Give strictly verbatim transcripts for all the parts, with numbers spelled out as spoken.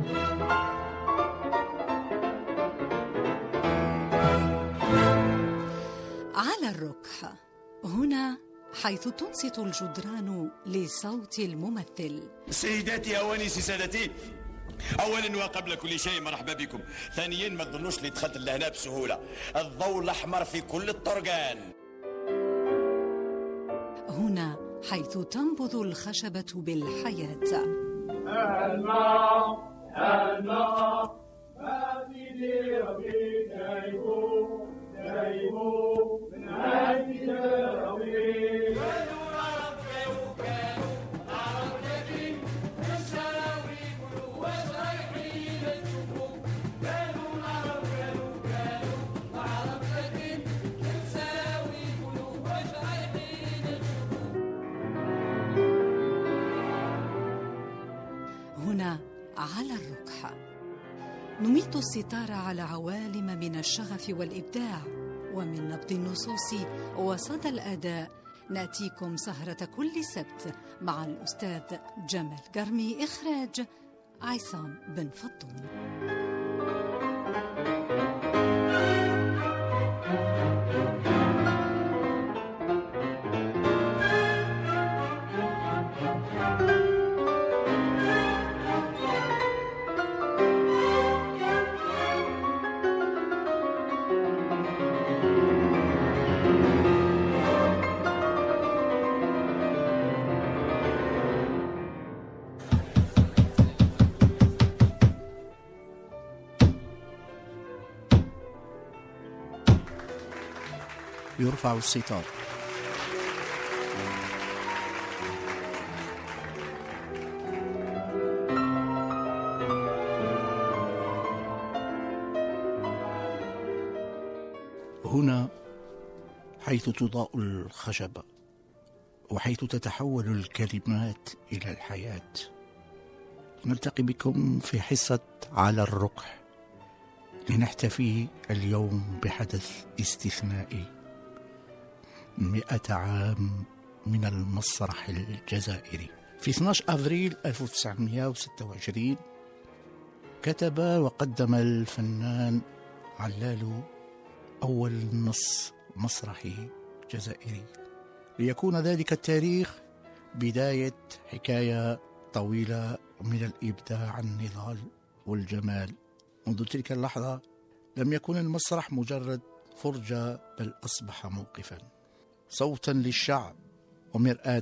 على الركح، هنا حيث تنصت الجدران لصوت الممثل. سيداتي أوانيسي سادتي، أولا وقبل كل شيء مرحبا بكم. ثانيا ما تظنوش اللي دخلت لهنا بسهولة، الضوء الأحمر في كل الطرقان. هنا حيث تنبض الخشبة بالحياة. الماء الماء ما في ربي دايبو دايبو من هذه ربي. هنا على الركح نميت الستار على عوالم من الشغف والإبداع، ومن نبض النصوص وصدى الأداء نأتيكم سهرة كل سبت مع الأستاذ جمال قرمي، إخراج عصام بن فطوم. يرفع الستار. هنا حيث تضاء الخشبة، وحيث تتحول الكلمات إلى الحياة. نلتقي بكم في حصة على الركح لنحتفي اليوم بحدث استثنائي، مئة عام من المسرح الجزائري. في اثني عشر أبريل ألف وتسعمئة وستة وعشرين كتب وقدم الفنان علالو أول نص مسرحي جزائري، ليكون ذلك التاريخ بداية حكاية طويلة من الإبداع، النضال والجمال. منذ تلك اللحظة لم يكن المسرح مجرد فرجة، بل أصبح موقفا، صوتا للشعب ومرآة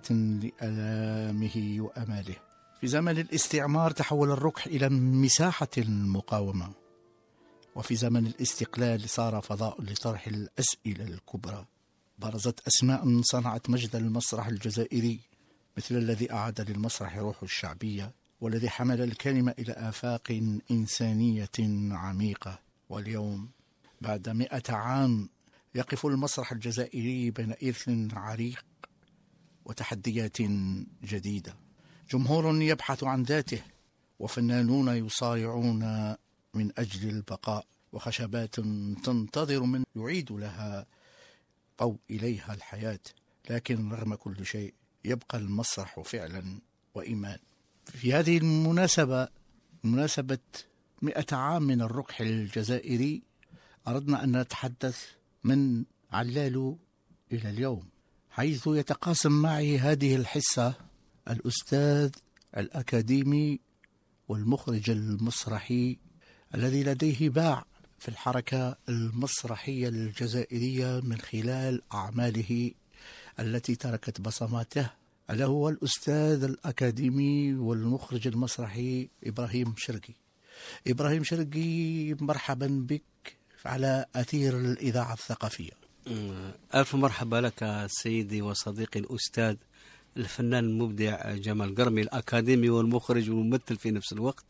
لآلامه وأماله. في زمن الاستعمار تحول الركح إلى مساحة المقاومة، وفي زمن الاستقلال صار فضاء لطرح الأسئلة الكبرى. برزت أسماء صنعت مجد المسرح الجزائري، مثل الذي أعاد للمسرح روحه الشعبية، والذي حمل الكلمة إلى آفاق إنسانية عميقة. واليوم بعد مئة عام يقف المسرح الجزائري بين إرث عريق وتحديات جديدة. جمهور يبحث عن ذاته، وفنانون يصارعون من أجل البقاء، وخشبات تنتظر من يعيد لها أو إليها الحياة. لكن رغم كل شيء يبقى المسرح فعلا وإيمان. في هذه المناسبة، مناسبة مئة عام من الركح الجزائري، أردنا أن نتحدث من علالو إلى اليوم، حيث يتقاسم معي هذه الحصة الأستاذ الأكاديمي والمخرج المسرحي الذي لديه باع في الحركة المسرحية الجزائرية من خلال أعماله التي تركت بصماته، ألا هو الأستاذ الأكاديمي والمخرج المسرحي إبراهيم شرقي. إبراهيم شرقي، مرحبا بك على أثير الإذاعة الثقافية. ألف مرحبا لك سيدي وصديقي الأستاذ الفنان المبدع جمال قرمي، الأكاديمي والمخرج والممثل في نفس الوقت.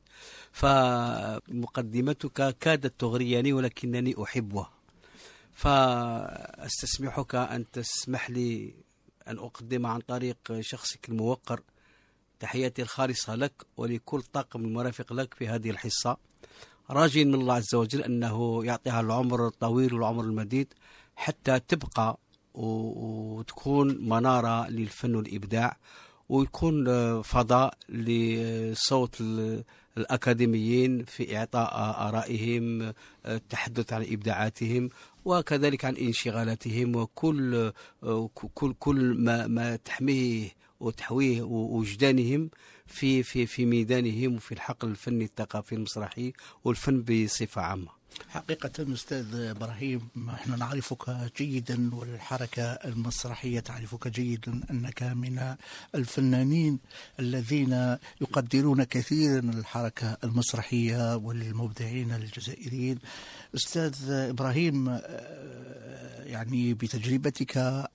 فمقدمتك كادت تغريني ولكنني أحبها، فأستسمحك أن تسمح لي أن أقدم عن طريق شخصك الموقر تحياتي الخالصة لك ولكل طاقم المرافق لك في هذه الحصة، راجين من الله عز وجل أنه يعطيها العمر الطويل والعمر المديد حتى تبقى وتكون منارة للفن والإبداع، ويكون فضاء لصوت الأكاديميين في إعطاء آرائهم، التحدث عن إبداعاتهم، وكذلك عن انشغالاتهم وكل كل كل ما ما تحميه وتحويه وجدانهم في في في ميدانهم وفي الحقل الفني الثقافي المسرحي والفن بصفة عامة. حقيقة أستاذ إبراهيم، نحن نعرفك جيدا والحركة المسرحية تعرفك جيدا أنك من الفنانين الذين يقدرون كثيرا الحركة المسرحية والمبدعين الجزائريين. أستاذ إبراهيم، يعني بتجربتك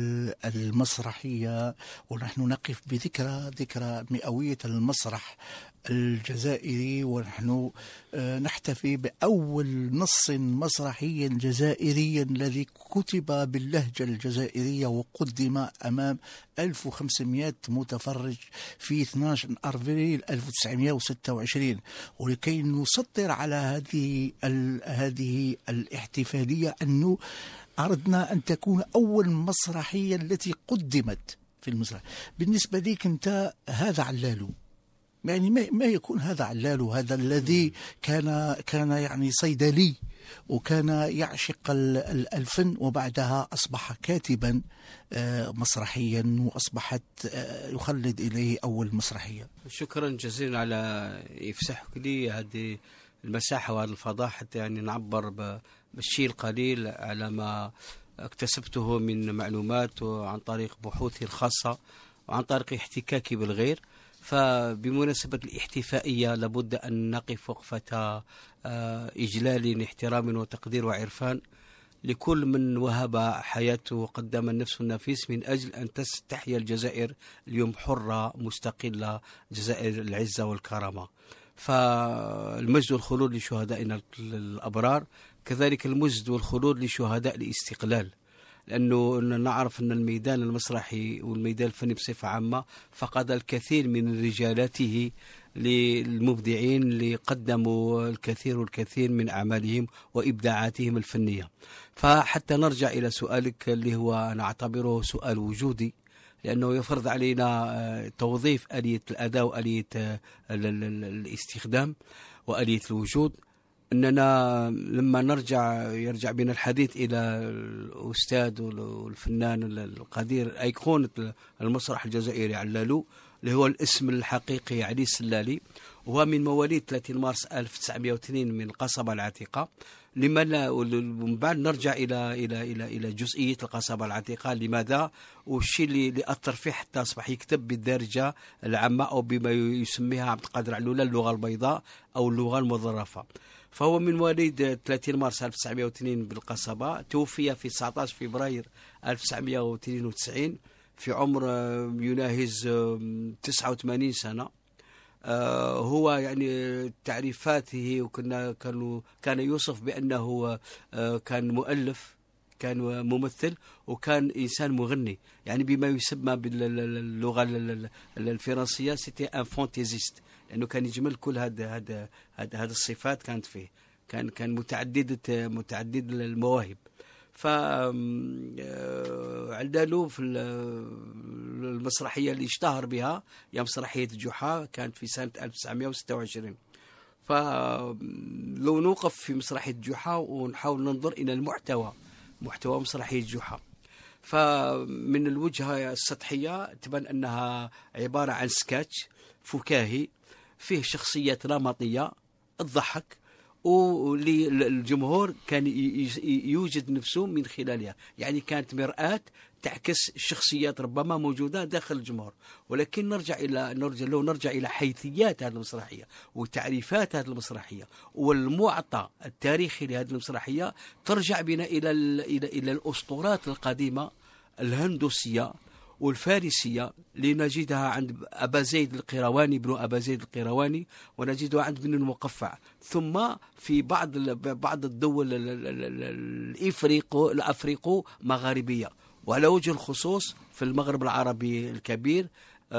المسرحية، ونحن نقف بذكرى ذكرى مئوية المسرح الجزائري، ونحن نحتفي بأول نص مسرحي جزائري الذي كتب باللهجة الجزائرية وقدم أمام ألف وخمسمائة متفرج في اثني عشر أفريل ألف وتسعمائة وستة وعشرين. ولكي نسطر على هذه هذه الاحتفالية أنه أردنا أن تكون أول مسرحية التي قدمت في المسرح. بالنسبة لك أنت هذا علالو، يعني ما يكون هذا علالو، هذا الذي كان كان يعني صيدلي وكان يعشق الفن، وبعدها أصبح كاتبا مسرحيا وأصبحت يخلد إليه أول مسرحية. شكرا جزيلا على إفساحك لي هذه المساحة وهذا الفضاء حتى يعني نعبر بالشيء القليل على ما اكتسبته من معلومات وعن طريق بحوثي الخاصة وعن طريق احتكاكي بالغير. فبمناسبة الاحتفائية لابد أن نقف وقفة إجلال احترام وتقدير وعرفان لكل من وهب حياته وقدم النفس النفيس من أجل أن تستحيا الجزائر اليوم حرة مستقلة، جزائر العزة والكرامة. فالمجد والخلود لشهدائنا الأبرار، كذلك المجد والخلود لشهداء الاستقلال، لأنه نعرف أن الميدان المسرحي والميدان الفني بصفة عامة فقد الكثير من رجالاته للمبدعين اللي قدموا الكثير والكثير من أعمالهم وإبداعاتهم الفنية. فحتى نرجع إلى سؤالك اللي هو أنا أعتبره سؤال وجودي، لأنه يفرض علينا توظيف آلية الأداء وآلية الاستخدام وآلية الوجود. أننا لما نرجع يرجع بنا الحديث إلى الأستاذ والفنان القدير أيقونة المسرح الجزائري علالو، اللي هو الاسم الحقيقي علي السلالي، وهو من مواليد ثلاثين مارس ألف وتسعمائة واثنين من القصبة العتيقة. لما لا ومن بعد نرجع إلى إلى إلى إلى جزئية القصبة العتيقة، لماذا والشيء اللي, اللي أثر فيه حتى أصبح يكتب بالدارجة العامة أو بما يسميها عبد القادر علولة اللغة البيضاء أو اللغة المظرفة. فهو من مواليد ثلاثين مارس ألف وتسعمائة واثنين بالقصبة، توفي في تسعة عشر فبراير ألف وتسعمائة واثنين وتسعين في عمر يناهز تسعة وثمانين سنة. هو يعني تعريفاته وكنا كانوا كان يوصف بأنه كان مؤلف، كان ممثل، وكان إنسان مغني، يعني بما يسمى باللغة الفرنسية سيتي ان فانتيزيست، لأنه كان يجمل كل هذا هذا هذه الصفات كانت فيه، كان كان متعددة متعدد المواهب. ف علالو في المسرحية اللي اشتهر بها هي مسرحية جحا، كانت في سنة ألف وتسعمائة وستة وعشرين. فلو نوقف في مسرحية جحا ونحاول ننظر إلى المحتوى، محتوى مسرحية جحا، فمن الوجهة السطحية تبان أنها عبارة عن سكاتش فكاهي فيه شخصيات نمطية تضحك، وللجمهور كان يوجد نفسه من خلالها، يعني كانت مرآة تعكس الشخصيات ربما موجودة داخل الجمهور. ولكن نرجع إلى نرجع لو نرجع إلى حيثيات هذه المسرحية وتعريفات هذه المسرحية والمعطى التاريخي لهذه المسرحية، ترجع بنا إلى إلى إلى الأسطورات القديمة الهندوسية والفارسية اللي نجدها عند أبا زيد القيرواني، ابن أبا زيد القيرواني، ونجدها عند ابن المقفع، ثم في بعض بعض الدول الإفريقو الأفريقو مغاربية، وعلى وجه الخصوص في المغرب العربي الكبير.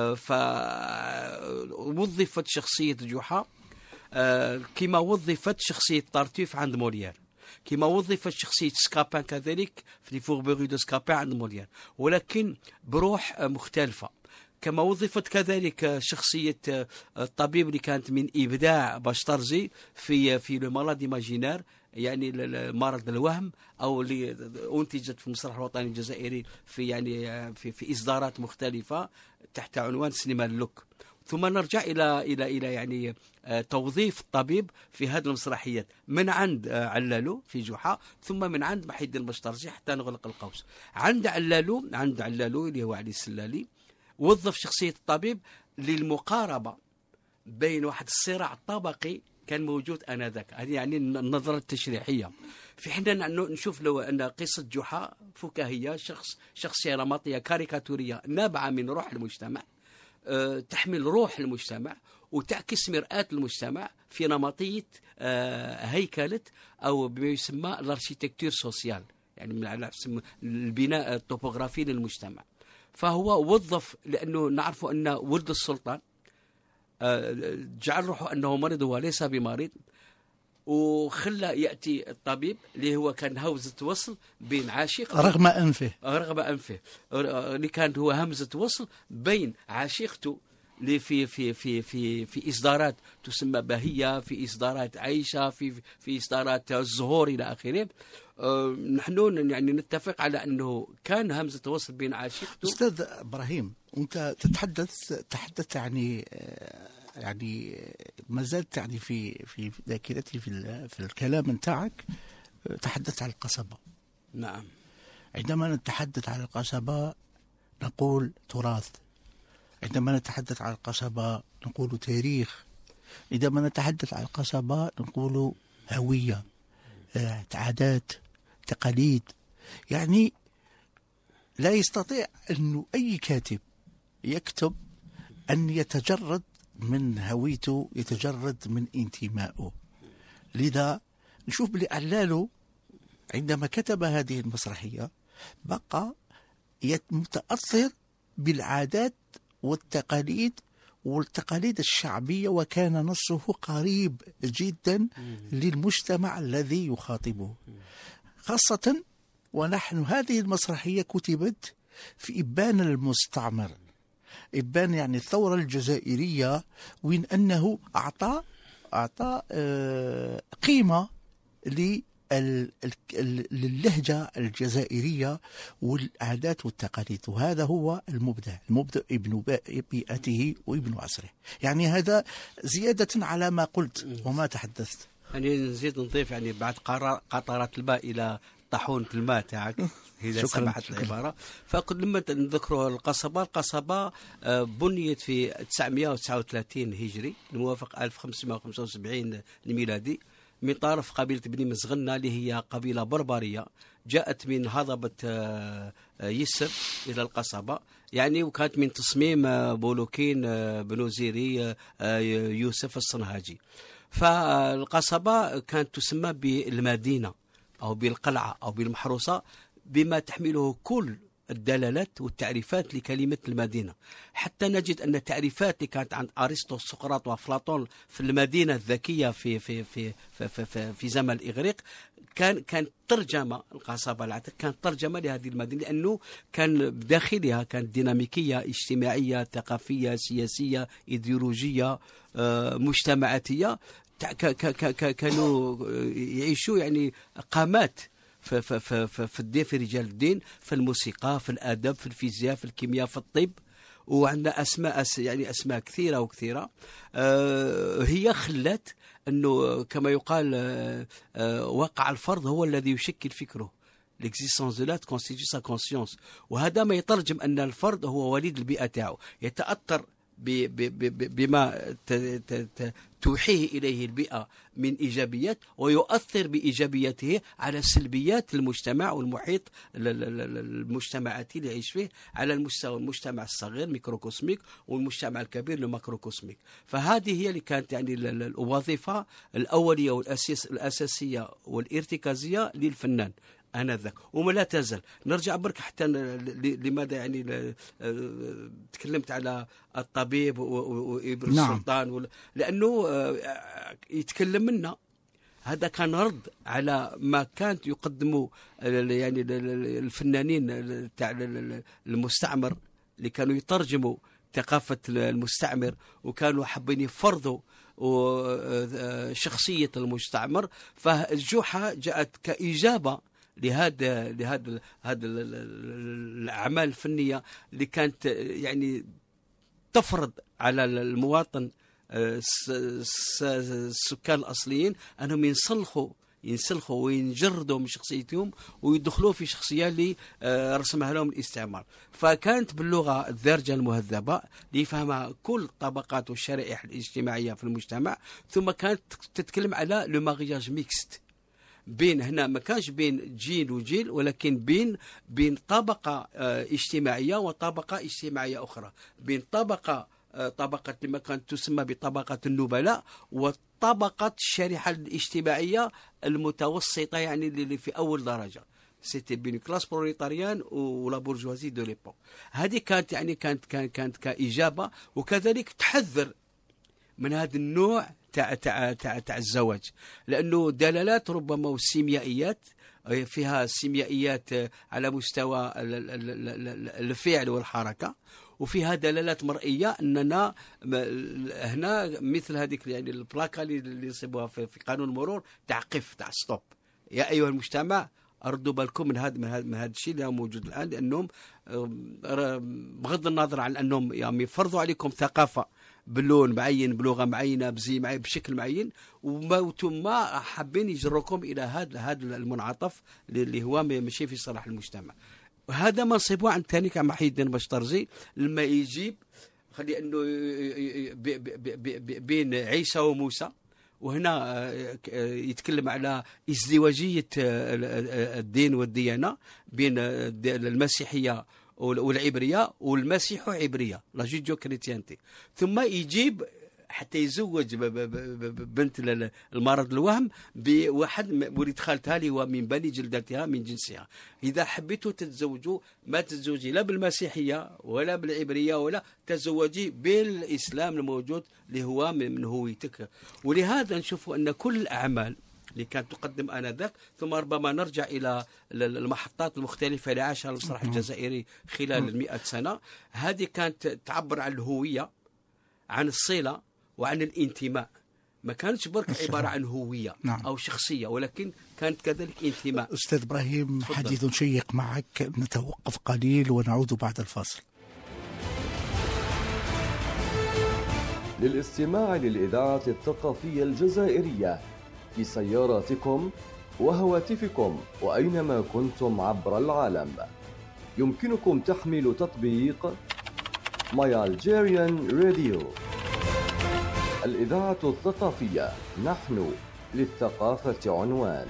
فوظفت شخصية جحا كما وظفت شخصية طرطيف عند موليير، كما وظفت شخصية سكابان كذلك في فوربيغي دو سكابان عند موليير، ولكن بروح مختلفة. كما وظفت كذلك شخصية الطبيب اللي كانت من إبداع باشترزي في في لو مالاد إيماجينير، يعني مرض الوهم، أو اللي أنتجت في المسرح الوطني الجزائري في يعني في في إصدارات مختلفة تحت عنوان سينما اللوك. ثم نرجع إلى إلى إلى يعني توظيف الطبيب في هذه المسرحيات من عند علالو في جحا، ثم من عند محي الدين باشترزي حتى نغلق القوس. عند علالو عند علالو اللي هو علي السلالي وظف شخصية الطبيب للمقاربة بين واحد الصراع الطبقي كان موجود آنذاك. هذه يعني النظرة التشريحية. في حين نشوف لو أن قصة جحا فكاهية، شخص شخصية نمطية كاريكاتورية نابعة من روح المجتمع، أه تحمل روح المجتمع وتعكس مرآة المجتمع في نمطية أه هيكلة أو بما يسمى الاركيتكتور سوسيال، يعني من على البناء الطوبوغرافي للمجتمع. فهو وظف، لأنه نعرف أن ولد السلطان جعل روحه أنه مريض وليس بمريض، وخلى يأتي الطبيب اللي هو كان همزة وصل بين عاشق رغم أنفه رغم أنفه اللي كان هو همزة وصل بين عاشقته اللي في في في في في إصدارات تسمى بهية، في إصدارات عيشة، في في إصدارات الزهور إلى آخره. أه نحن يعني نتفق على أنه كان همزة وصل بين عاشقته. أستاذ إبراهيم، أنت تتحدث تحدث يعني يعني ما زلت يعني في في ذاكرتي في في الكلام نتاعك تحدثت عن القصبة. نعم. عندما نتحدث عن القصبة نقول تراث، عندما نتحدث عن القصبة نقول تاريخ، عندما نتحدث عن القصبة نقول هوية، عادات، تقاليد. يعني لا يستطيع أنه أي كاتب يكتب أن يتجرد من هويته، يتجرد من انتمائه. لذا نشوف بلي علالو عندما كتب هذه المسرحية بقى متأثر بالعادات والتقاليد والتقاليد الشعبية، وكان نصه قريب جدا للمجتمع الذي يخاطبه، خاصة ونحن هذه المسرحية كتبت في إبان المستعمر، إبان يعني الثورة الجزائرية، وين أنه أعطى أعطى قيمة للهجة الجزائرية والعادات والتقاليد، وهذا هو المبدع المبدع ابن بيئته وابن عصره. يعني هذا زيادة على ما قلت وما تحدثت. يعني نزيد نضيف يعني بعد قطرات الماء إلى طاحون الماء تاعك إذا سمحت العبارة. فقد لما نذكروا القصبة، القصبة بنيت في تسعمائة وتسعة وثلاثين هجري الموافق ألف وخمسمائة وخمسة وسبعين الميلادي من طرف قبيلة بني مزغنة اللي هي قبيلة بربرية جاءت من هضبة يسر إلى القصبة، يعني وكانت من تصميم بولوكين بنوزيري يوسف الصنهاجي. فالقصبة كانت تسمى بالمدينة أو بالقلعة أو بالمحروسة بما تحمله كل الدلالات والتعريفات لكلمة المدينة، حتى نجد أن التعريفات اللي كانت عند أرسطو سقراط وأفلاطون في المدينة الذكية في في في في, في, في, في زمن الإغريق كان كان ترجمة القصبة العتيق كانت ترجمة لهذه المدينة، لأنه كان بداخلها كانت ديناميكية اجتماعية ثقافية سياسية إيديولوجية مجتمعاتية، كانوا يعيشوا يعني قامات في, في, في, في الدين، في رجال الدين، في الموسيقى، في الأدب، في الفيزياء، في الكيمياء، في الطب، وعندنا أسماء يعني أسماء كثيرة وكثيرة. آه هي خلت أنه كما يقال آه آه واقع الفرد هو الذي يشكل فكره. l'existence de l'être constitue sa conscience. وهذا ما يترجم أن الفرد هو وليد البيئة تاعه، يتأثر بما توحيه إليه البيئة من إيجابيات، ويؤثر بإيجابياته على سلبيات المجتمع والمحيط المجتمعاتي اللي يعيش فيه على المستوى المجتمع الصغير ميكروكوسميك والمجتمع الكبير الماكروكوسميك. فهذه هي اللي كانت يعني الوظيفة الأولية والأساسية والارتكازية للفنان آنذاك، وما لا تزال. نرجع برك حتى لماذا يعني تكلمت على الطبيب وابن نعم. السلطان، لأنه يتكلم منا هذا كان رد على ما كانت يقدموا يعني الفنانين تاع المستعمر اللي كانوا يترجموا ثقافة المستعمر، وكانوا حابين يفرضوا شخصية المستعمر. فالجحا جاءت كإجابة لهذا لهذا هذا الأعمال الفنية اللي كانت يعني تفرض على المواطن السكان الأصليين أنهم ينسلخوا ينسلخوا وينجردوا من شخصيتهم ويدخلوا في شخصية اللي رسمها لهم الاستعمار. فكانت باللغة الدارجة المهذبة ليفهمها كل الطبقات والشرائح الاجتماعية في المجتمع. ثم كانت تتكلم على لو مارياج ميكست، بين هنا ما كانش بين جيل وجيل، ولكن بين بين طبقة اجتماعية وطبقة اجتماعية أخرى، بين طبقة طبقة لما كانت تسمى بطبقة النبلاء وطبقة الشريحة الاجتماعية المتوسطة، يعني اللي في أول درجة، سيتي بين كلاس بروليتاريان ولا بورجوازي دو ليبوك. هذه كانت يعني كانت كانت كانت كإجابة، وكذلك تحذر من هذا النوع تاع تاع تاع تاع الزواج، لأنه دلالات ربما والسيميائيات فيها سيميائيات على مستوى الفعل والحركة، وفيها دلالات مرئية أننا هنا مثل هذيك يعني البلاكة اللي يصيبوها في قانون المرور تاع قف تاع ستوب، يا أيها المجتمع أردوا بالكم من هذا من هذا من هذا الشيء اللي موجود الآن، لأنهم بغض النظر عن أنهم يعني يفرضوا عليكم ثقافة بلون معين بلغة معينة بزي معين بشكل معين، وثم حابين يجروكم إلى هذا هذا المنعطف اللي هو ماشي في صلاح المجتمع. وهذا ما نصيبوه عن ثاني كما محي الدين بشترزي لما يجيب خلي أنه بين عيسى وموسى، وهنا يتكلم على ازدواجية الدين والديانة بين المسيحية والعبرية والمسيح عبرية لا جيجو كريتيانتي، ثم يجيب حتى يزوج بنت المرض الوهم بواحد ولد خالتها اللي هو من بني جلدتها من جنسها. إذا حبيتوا تتزوجوا ما تتزوجي لا بالمسيحية ولا بالعبرية، ولا تتزوجي بالإسلام الموجود اللي هو من هويتك. ولهذا نشوف أن كل الأعمال اللي كانت تقدم آنذاك، ثم ربما نرجع إلى المحطات المختلفة اللي عاشها المسرح الجزائري خلال المئة سنة، هذه كانت تعبر عن الهوية، عن الصلة، وعن الانتماء. ما كانتش برك عبارة عن هوية نعم. أو شخصية، ولكن كانت كذلك انتماء. أستاذ إبراهيم، حديث شيق معك، نتوقف قليل ونعود بعد الفاصل. للاستماع للإذاعة الثقافية الجزائرية في سياراتكم وهواتفكم وأينما كنتم عبر العالم، يمكنكم تحميل تطبيق My Algerian Radio. الإذاعة الثقافية، نحن للثقافة عنوان.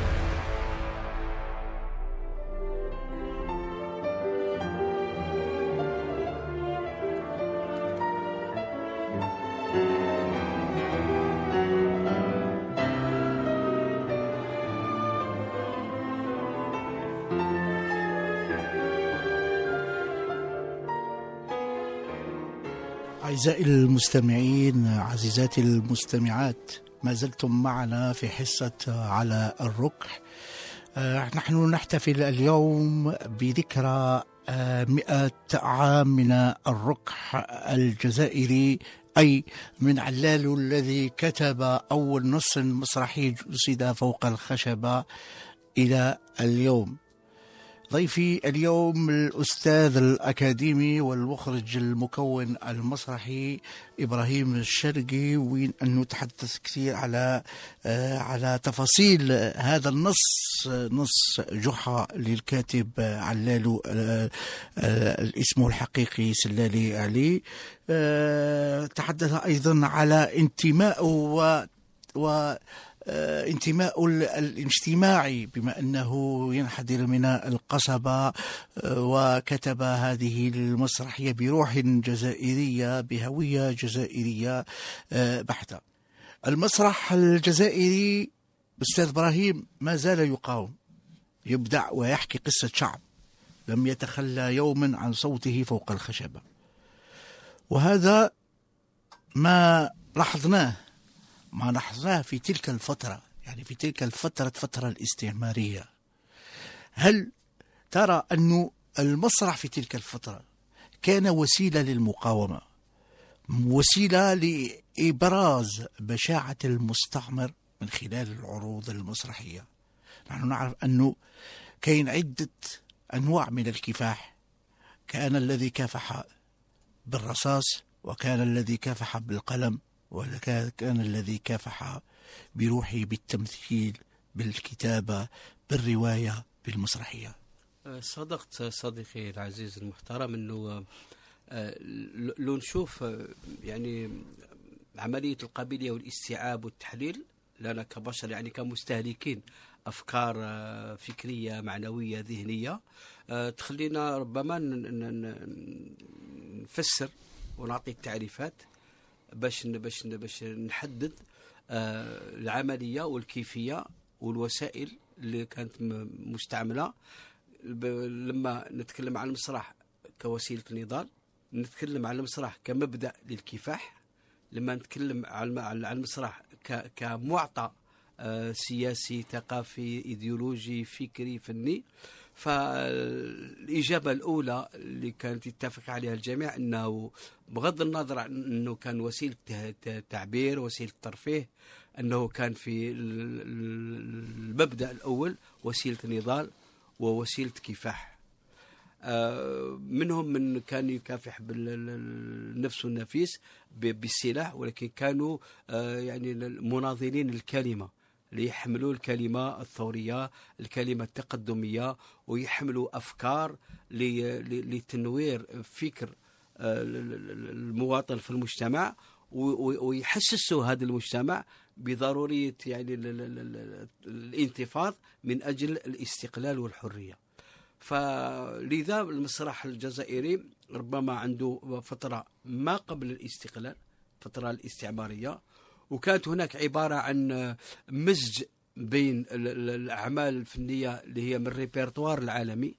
أعزائي المستمعين، عزيزاتي المستمعات، ما زلتم معنا في حصة على الركح. نحن نحتفل اليوم بذكرى مئة عام من الركح الجزائري، أي من علال الذي كتب أول نص مسرحي جسد فوق الخشبة إلى اليوم. ضيفي اليوم الأستاذ الأكاديمي والمخرج المكون المسرحي إبراهيم الشرقي، وين أن نتحدث كثير على على تفاصيل هذا النص، نص جحا للكاتب علالو الاسم الحقيقي سلالي علي. تحدث أيضا على انتماء و و انتماء الاجتماعي بما أنه ينحدر من القصبة، وكتب هذه المسرحية بروح جزائرية بهوية جزائرية بحتة. المسرح الجزائري أستاذ إبراهيم ما زال يقاوم، يبدع ويحكي قصة شعب لم يتخلى يوما عن صوته فوق الخشبة، وهذا ما لاحظناه ما لاحظناه في تلك الفترة، يعني في تلك الفترة فترة الاستعمارية. هل ترى أن المسرح في تلك الفترة كان وسيلة للمقاومة، وسيلة لإبراز بشاعة المستعمر من خلال العروض المسرحية. نحن نعرف أنه كاين عدة أنواع من الكفاح، كان الذي كافح بالرصاص، وكان الذي كافح بالقلم، وكان الذي كافح بروحه بالتمثيل، بالكتابة، بالرواية، بالمسرحية. صدقت صديقي العزيز المحترم أنه لو نشوف يعني عملية القابلية والاستيعاب والتحليل لنا كبشر، يعني كمستهلكين أفكار فكرية معنوية ذهنية، تخلينا ربما نفسر ونعطي التعريفات باش باش باش نحدد العملية والكيفية والوسائل اللي كانت مستعملة. لما نتكلم عن المسرح كوسيلة نضال، نتكلم عن المسرح كمبدأ للكفاح، لما نتكلم عن المسرح كمعطى سياسي ثقافي ايديولوجي فكري فني. فالإجابة الأولى اللي كانت يتفق عليها الجميع أنه بغض النظر عن أنه كان وسيلة تعبير، وسيلة ترفيه، أنه كان في المبدأ الأول وسيلة نضال ووسيلة كفاح. منهم من كان يكافح بالنفس والنفيس بالسلاح، ولكن كانوا يعني مناضلين الكلمة، ليحملوا الكلمة الثورية، الكلمة التقدمية، ويحملوا أفكار لتنوير فكر المواطن في المجتمع، ويحسسوا هذا المجتمع بضرورية يعني الانتفاض من أجل الاستقلال والحرية. فلذا المسرح الجزائري ربما عنده فترة ما قبل الاستقلال، فترة الاستعمارية، وكانت هناك عبارة عن مزج بين الأعمال الفنية اللي هي من الريبرتوار العالمي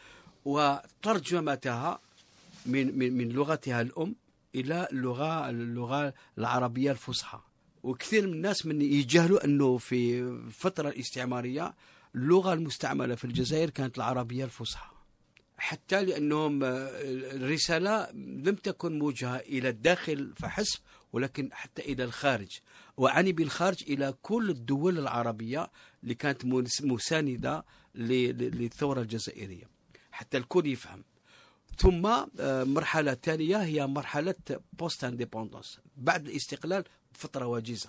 وترجمتها من من من لغتها الأم إلى اللغة اللغة العربية الفصحى. وكثير من الناس من يجهلوا أنه في الفترة الاستعمارية اللغة المستعملة في الجزائر كانت العربية الفصحى، حتى لأنهم الرسالة لم تكن موجهة إلى الداخل فحسب، ولكن حتى إلى الخارج، وعني بالخارج إلى كل الدول العربية اللي كانت مساندة للثورة الجزائرية حتى الكل يفهم. ثم مرحلة ثانية هي مرحلة بوست انديبوندونس بعد الاستقلال بفترة وجيزة،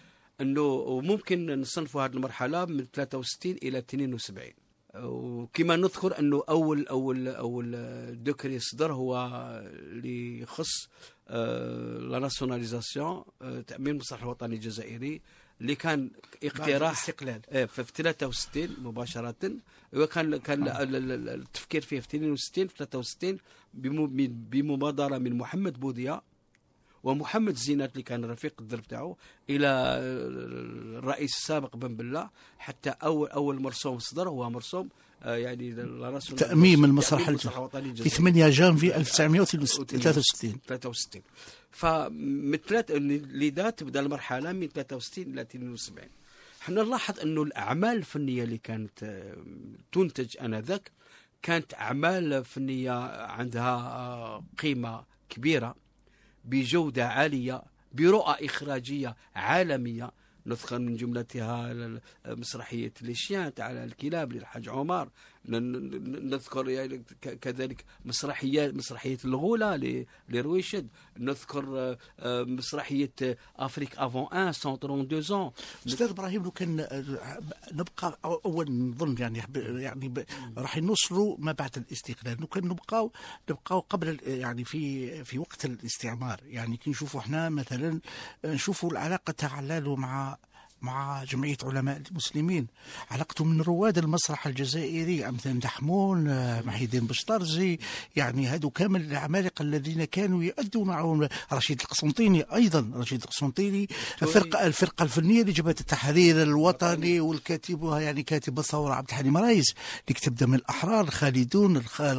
أنه ممكن نصنفوا هذه المرحلة من ثلاثة وستين إلى اثنين وسبعين. وكما نذكر أنه أول أول أول دكري صدر هو اللي يخص لا ناسيوناليزاسيون، تأمين المسرح الوطني الجزائري، اللي كان اقتراح الاستقلال في ثلاثة وستين مباشرة، وكان كان التفكير فيه في اثنين وستين في ثلاثة وستين بمبادرة من محمد بوديا ومحمد زينات اللي كان رفيق الدرب تاعو الى الرئيس السابق بن بلة، حتى اول اول مرسوم صدر هو مرسوم يعني تأميم المسرح الوطني في ثمانية جانفي ألف وتسعمائة وثلاثة وستين. ثلاثة وستين فمن ثلاث لذا تبدا المرحله من ثلاثة وستين الى اثنين وسبعين. احنا نلاحظ انه الاعمال الفنيه اللي كانت تنتج انذاك كانت اعمال فنيه عندها قيمه كبيره، بجودة عالية، برؤى إخراجية عالمية. نذكر من جملتها مسرحية ليشيان تاع الكلاب للحاج عمر، نذكر يعني كذلك مسرحية مسرحية الغولة لرويشد، نذكر مسرحية أفريك أفون أن سونترون دوزون. أستاذ إبراهيم، لو كان نبقى أول نظن يعني يعني راح نوصلوا ما بعد الاستقلال، لو كان نبقاو نبقاو قبل يعني في في وقت الاستعمار، يعني كي نشوفوا احنا مثلا نشوفوا العلاقة تاع علالو مع مع جمعية علماء المسلمين، علاقته من رواد المسرح الجزائري أمثال دحمون، محي الدين بشطرزي، يعني هادو كامل العمالقة الذين كانوا يؤدوا معهم، رشيد القسنطيني أيضا، رشيد القسنطيني، الفرقة الفرقة الفنية لجبهة التحرير الوطني، والكاتبها يعني كاتب الثورة عبد الحليم رايس اللي تبدأ من الأحرار، خالدون،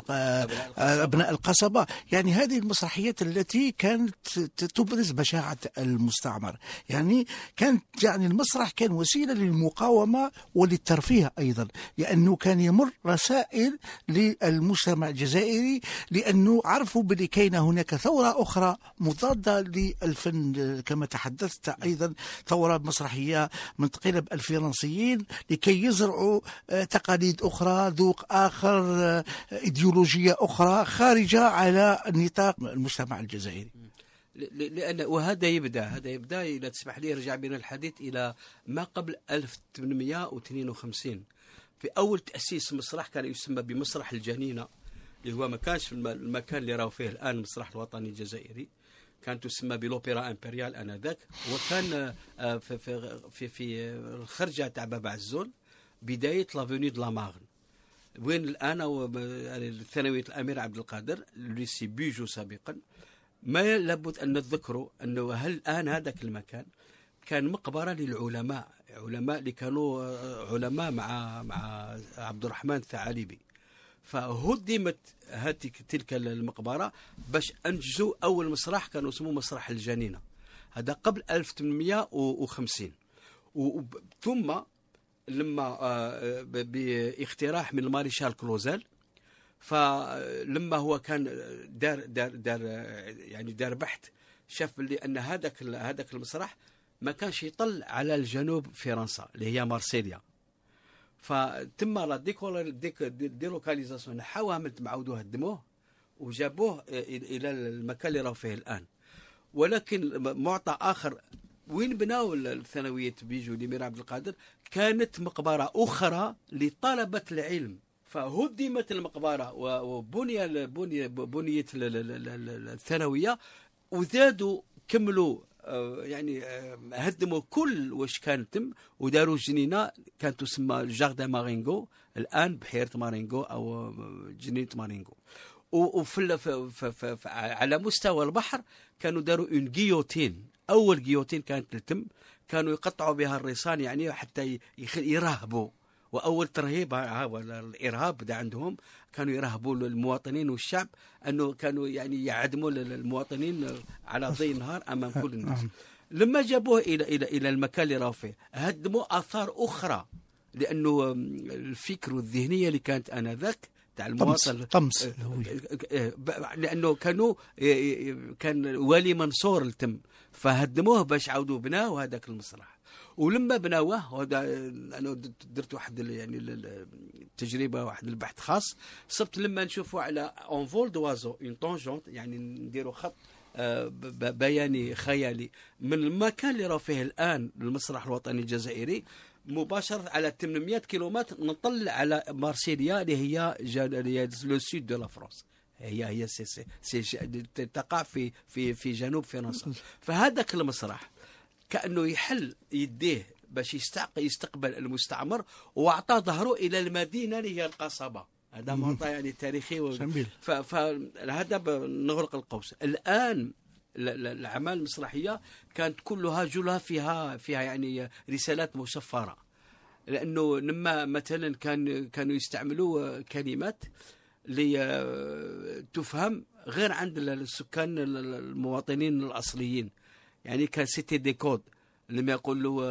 أبناء القصبة، يعني هذه المسرحيات التي كانت تبرز بشاعة المستعمر. يعني كانت يعني المسرح المسرح كان وسيلة للمقاومة وللترفيه أيضا، لأنه كان يمر رسائل للمجتمع الجزائري، لأنه عرفوا بأن كاين هناك ثورة أخرى مضادة للفن كما تحدثت، أيضا ثورة مسرحية من قبل الفرنسيين لكي يزرعوا تقاليد أخرى، ذوق آخر، إيديولوجية أخرى خارجة على نطاق المجتمع الجزائري. لأن وهذا يبدأ هذا يبدأ إذا تسمح لي يرجع بنا الحديث إلى ما قبل ألف وثمانمائة واثنين وخمسين. في أول تأسيس مسرح كان يسمى بمسرح الجنينة، اللي هو ما كانش في المكان اللي راهو فيه الآن المسرح الوطني الجزائري، كانت تسمى بالأوبرا إمبريال آنذاك، وكان في في في, في الخرجة تاع باب عزول، بداية لافوني دو لا مارن، وين الآن ثانوية الأمير عبد القادر ليسي بيجو سابقا. ما لابد أن نذكره أنه هل الآن هذاك المكان كان مقبرة للعلماء، علماء اللي كانوا علماء مع مع عبد الرحمن الثعالبي، فهدمت هذه تلك المقبرة باش أنجزوا أول مسرح كانوا اسمه مسرح الجنينة، هذا قبل ألف وثمانمائة وخمسين. ثم لما باقتراح من المارشال كلوزال، فلما هو كان دار دار دار يعني دار بحث، شاف اللي ان هذاك هذاك المسرح ما كانش يطل على الجنوب فرنسا اللي هي مارسيليا، فتم لا ديك ديلوكاليزاسيون، حاولوا هم معاودوا هدموه وجابوه الى المكان اللي راهو فيه الان. ولكن معطى اخر وين بناوا الثانويه بيجو لمير عبد القادر كانت مقبره اخرى لطلبه العلم، فهدمت المقبرة وبني بني بنيت الثانوية، وزادوا كملوا يعني هدموا كل واش كان تم وداروا جنينة كانت تسمى جاردن مارينغو، الآن بحيرة مارينغو أو جنينة مارينغو. وفي على مستوى البحر كانوا داروا اون جيوتين، أول جيوتين كانت تتم، كانوا يقطعوا بها الرصان يعني حتى يرهبوا، وأول ترهيب الإرهاب ده عندهم كانوا يرهبوا المواطنين والشعب، أنه كانوا يعني يعدموا المواطنين على ضي النهار أمام كل الناس. لما جابوه إلى إلى إلى المكان اللي راهو فيه هدموا آثار أخرى، لأنه الفكر والذهنية اللي كانت آنذاك تاع المواطن طمس، لأنه كانوا كان والي منصور التم، فهدموه باش عاودوا بناوا هذاك المسرح. ولما بناوه هذا انا درت واحد يعني التجربه، واحد البحث خاص، صرت لما نشوفوا على اون فول دوازو اون طونجونت، يعني نديروا خط بياني خيالي من المكان اللي راه فيه الان المسرح الوطني الجزائري مباشره على ثمانمائة كيلومتر، نطلع على مارسيليا اللي هي لو سود دو لا فرنسا، هي هي سي سي, سي تقع في في في جنوب فرنسا. فهذاك المسرح كأنه يحل يديه باش يستقبل المستعمر، وأعطى ظهره إلى المدينة اللي هي القصبة. هذا معطى يعني تاريخي و... فهذا نغلق القوس. الآن الأعمال المسرحية كانت كلها جلها فيها فيها يعني رسالات مشفرة، لأنه لما مثلا كان كانوا يستعملوا كلمات لتفهم غير عند السكان المواطنين الأصليين، يعني كان سيتي دي كود. لما يقول له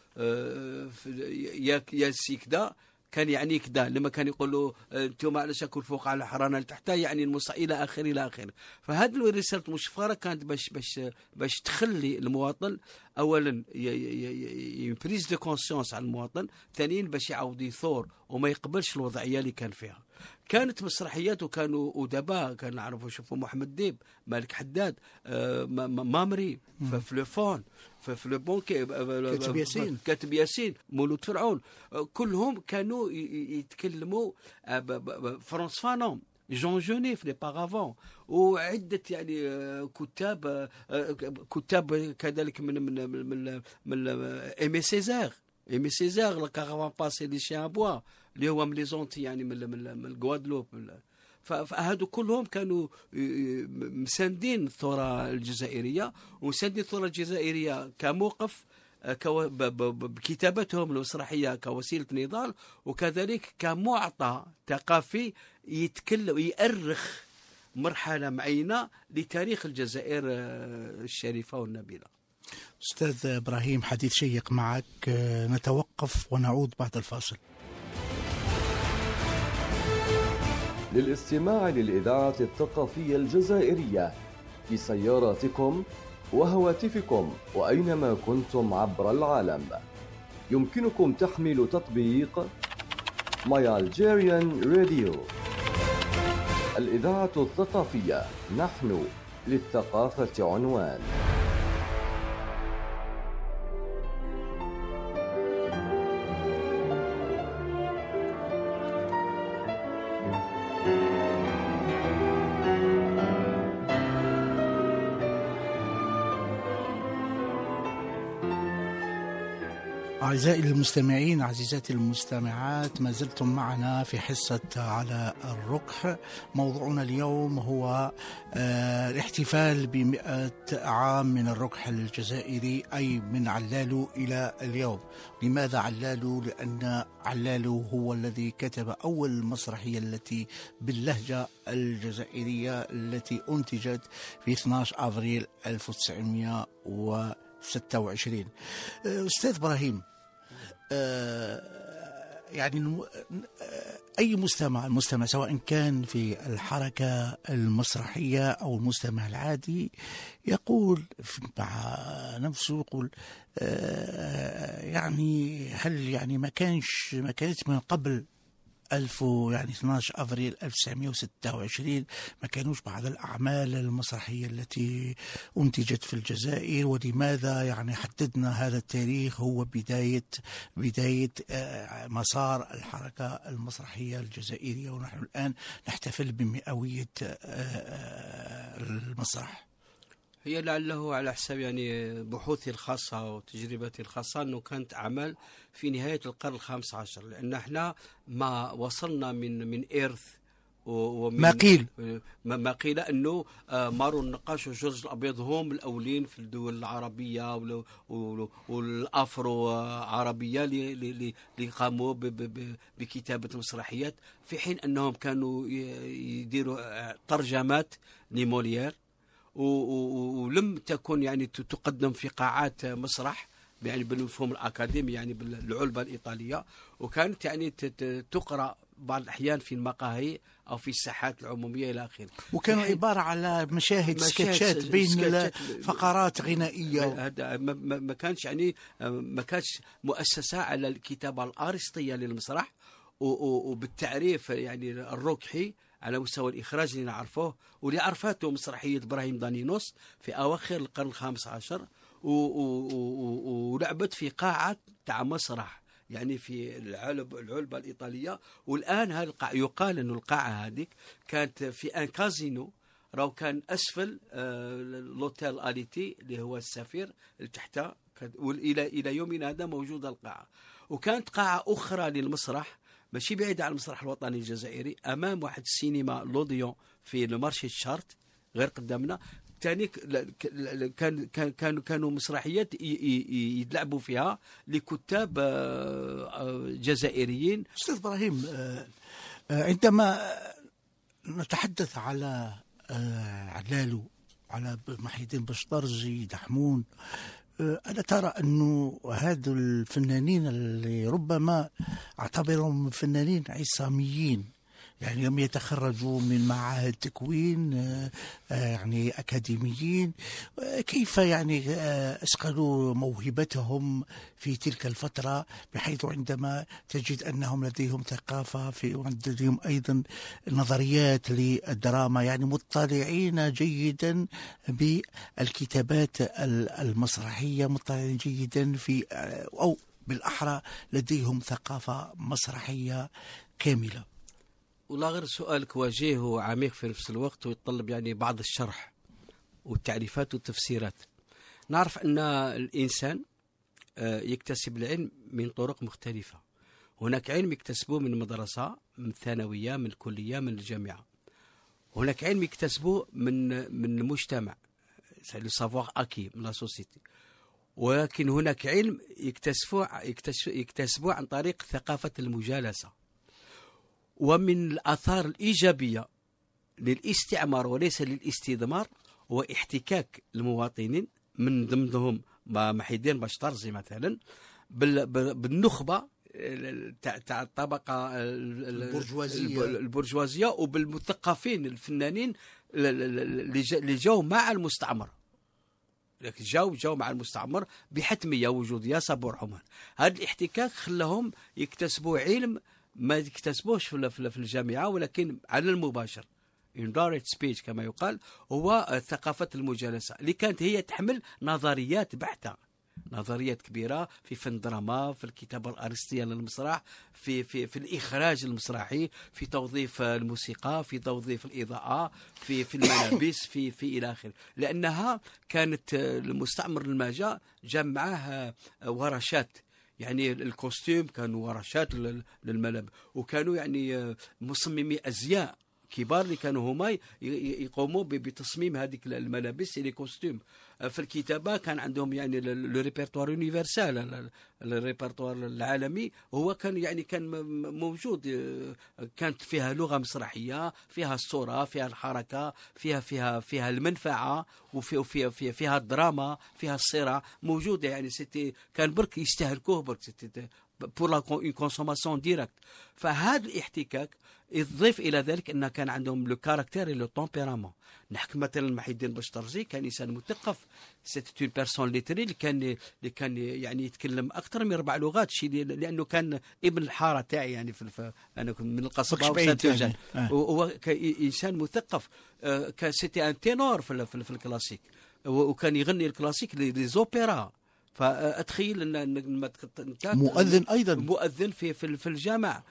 يا يا سي كذا كان يعني كذا، لما كان يقول له انتم علاش كل فوق على حرانه لتحت يعني المص الى اخره الى اخره. فهذه الرساله المشفره كانت باش باش باش تخلي المواطن اولا بريز دو كونسيونس على المواطن، ثانيا باش يعاود يثور وما يقبلش الوضعيه اللي كان فيها. كانت مسرحيات وكانوا ادباء، كان نعرفوا شوفوا محمد ديب، مالك حداد، آه مامري، فلوفون، في لو بونكي، كاتب ياسين كاتب ياسين مولود فرعون، كلهم كانوا يتكلموا فرانس فانون، جون جونيف لي بارافون، وعده يعني كتاب كتاب كذلك من من من من ايمي سيزار ايمي سيزار لا كارافان باسي لي شيان بوا اللي هو من لي زونتي يعني من من الغوادلوب. فهادو كلهم كانوا مساندين الثورة الجزائرية، ومساندين الثورة الجزائرية كموقف بكتابتهم المسرحية كوسيلة نضال، وكذلك كمعطى ثقافي يتكلم ويأرخ مرحلة معينة لتاريخ الجزائر الشريفة والنبيلة. أستاذ إبراهيم، حديث شيق معك، نتوقف ونعود بعد الفاصل. للاستماع للإذاعة الثقافية الجزائرية في سياراتكم وهواتفكم وأينما كنتم عبر العالم، يمكنكم تحميل تطبيق My Algerian Radio. الإذاعة الثقافية، نحن للثقافة عنوان. أعزائي المستمعين، عزيزاتي المستمعات، ما زلتم معنا في حصة على الركح. موضوعنا اليوم هو الاحتفال بمئة عام من الركح الجزائري، أي من علالو إلى اليوم. لماذا علالو؟ لأن علالو هو الذي كتب أول مسرحية التي باللهجة الجزائرية التي أنتجت في اثني عشر أفريل ألف وتسعمائة وستة وعشرين. أستاذ إبراهيم، يعني أي مستمع المستمع سواء كان في الحركة المسرحية أو المستمع العادي يقول مع نفسه، يقول يعني هل يعني ما كانش ما كانت من قبل ألف يعني اثني عشر أفريل ألف وتسعمائة وستة وعشرين ما كانوش بعض الأعمال المسرحية التي أنتجت في الجزائر؟ ولماذا يعني حددنا هذا التاريخ هو بداية بداية مسار الحركة المسرحية الجزائرية، ونحن الآن نحتفل بمئوية المسرح؟ هي لعله على حساب يعني بحوثي الخاصة وتجربتي الخاصة أنه كانت أعمال في نهاية القرن الخامس عشر، لأن احنا ما وصلنا من من إيرث ومن ما قيل ما قيل أنه مارو النقاش وجورج الأبيض هم الأولين في الدول العربية والأفرو عربية اللي قاموا بكتابة المسرحيات، في حين أنهم كانوا يديروا ترجمات لموليير ولم تكن يعني تقدم في قاعات مسرح يعني بالمفهوم الأكاديمي، يعني بالعلبة الإيطالية، وكانت يعني تقرأ بعض الأحيان في المقاهي أو في الساحات العمومية إلى آخره، وكانوا عبارة على مشاهد سكتشات بين سكتشات فقرات غنائية. هذا ما كانش يعني ما كانش مؤسسة على الكتابة الأرسطية للمسرح وبالتعريف يعني الركحي على مستوى الإخراج اللي نعرفوه واللي عرفته مسرحية إبراهيم دانينوس في أواخر القرن الخامس عشر، ولعبت في قاعة تاع مسرح يعني في العلبة, العلبة الإيطالية. والآن هالقاعة يقال أن القاعة هذيك كانت في أن كازينو، راهو كان أسفل لوتيل آليتي اللي هو السفير تحته، وإلى إلى يومنا هذا موجودة القاعة. وكانت قاعة أخرى للمسرح ماشي بعيدة عن المسرح الوطني الجزائري، أمام واحد السينما لوديون في المارشي تشارت غير قدامنا. تاني كان كان كانوا كانوا مسرحيات يتلعبوا فيها لكتاب جزائريين. أستاذ إبراهيم، عندما نتحدث على علالو، على محي الدين بشطرجي، دحمون، ألا ترى أنه هذو الفنانين اللي ربما أعتبرهم فنانين عصاميين، يعني لم يتخرجوا من معاهد تكوين يعني أكاديميين، كيف يعني أسقلوا موهبتهم في تلك الفترة، بحيث عندما تجد أنهم لديهم ثقافة في ولديهم أيضا نظريات للدراما، يعني مطلعين جيدا بالكتابات المسرحية، مطلعين جيدا في أو بالأحرى لديهم ثقافة مسرحية كاملة. ولا غير سؤالك وجيه وعميق في نفس الوقت ويتطلب يعني بعض الشرح والتعريفات والتفسيرات. نعرف أن الإنسان يكتسب العلم من طرق مختلفة. هناك علم يكتسبه من المدرسة، من الثانوية، من الكلية، من الجامعة. هناك علم يكتسبه من من المجتمع، لو سافوار اكي من لا سوسيتي. ولكن هناك علم يكتسبه يكتسبه عن طريق ثقافة المجالسة. ومن الآثار الإيجابية للاستعمار وليس للاستدمار هو احتكاك المواطنين من ضمنهم محي الدين بشطرزي مثلا بالنخبة تاع الطبقة البرجوازية البرجوازية وبالمثقفين الفنانين اللي جاوا مع المستعمر، لكن جاوا جاوا مع المستعمر بحتمية وجود ياسا بورعمان. هذا الاحتكاك خلاهم يكتسبوا علم ما يكتسبوش في الجامعة، ولكن على المباشر indirect speech كما يقال، هو ثقافة المجالسة اللي كانت هي تحمل نظريات بحتة، نظريات كبيرة في فن الدراما، في الكتابة الأرسطية للمسرح، في في في الإخراج المسرحي، في توظيف الموسيقى، في توظيف الإضاءة، في في الملابس، في في إلى آخره، لأنها كانت المستعمر لما جاء جاء معاه ورشات، يعني الكوستيم كانوا ورشات للملابس، وكانوا يعني مصممي أزياء كبار اللي كانوا هما يقوموا بتصميم هذيك الملابس لي كوستيم. في الكتابة كان عندهم يعني لو ريبرتوار يونيفرسال، الريبرتوار العالمي هو كان يعني كان موجود، كانت فيها لغة مسرحية، فيها الصورة، فيها الحركة، فيها فيها فيها المنفعة، وفيها فيها فيها, فيها الدراما، فيها الصراع موجودة. يعني سيتي كان برك يستهلكوه برك سيتي pour la consommation directe. فهذا الاحتكاك يضيف الى ذلك ان كان عندهم لو كاركتير لو تمبيرامون. نحكي مثلا محي الدين بشطرزي كان انسان مثقف، سيت اون بيرسون ليتري اللي كان اللي كان يعني يتكلم اكثر من اربع لغات، شيء لانه كان ابن الحاره تاعي، يعني في انا كنت من القصبه وسانتوجان، هو انسان مثقف، كان سيتي ان تينور في, في, في الكلاسيك، وكان يغني الكلاسيك لي زوبيرا. فاتخيل ان مؤذن ايضا، مؤذن في في, في الجامع،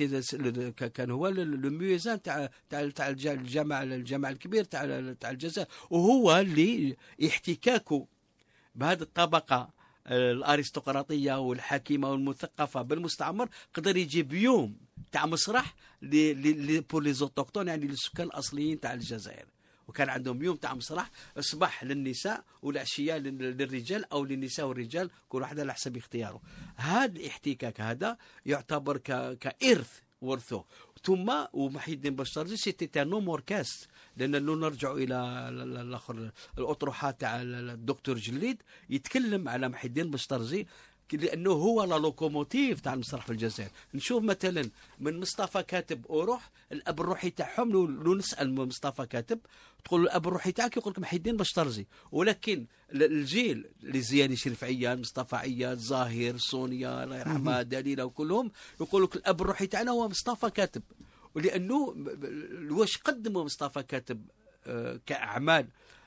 كان هو الميوزان تاع تاع تاع الجامع الجامع الكبير تاع تاع الجزائر، وهو اللي احتكاكه بهذه الطبقه الارستقراطيه والحاكمه والمثقفه بالمستعمر قدر يجيب يوم تاع مسرح بور لي زوتوكتون، يعني للسكان الاصليين تاع الجزائر. وكان عندهم يوم تاع مسرح الصباح للنساء والعشيه للرجال، او للنساء والرجال كل واحد على حسب اختياره. هذا الاحتكاك هذا يعتبر كإرث ورثه. ثم ومحي الدين بشطرزي سيتي نو مور كاست، لانه نرجع الى الاخر الاطروحات تاع الدكتور جليد يتكلم على محي الدين بشطرزي لانه هو لا لوكوموتيف تاع المسرح في الجزائر. نشوف مثلا من مصطفى كاتب وروح الاب الروحي تاعهم، لو نسال مصطفى كاتب تقول الاب الروحي تاعك يقول لك محي الدين بشطرزي، ولكن الجيل اللي زيادي شريف عيان، مصطفى عياد، زاهر، سونيا الله يرحمها، دليله، وكلهم يقول لك الاب الروحي تاعنا هو مصطفى كاتب. ولانه واش قدموا مصطفى كاتب كاعمال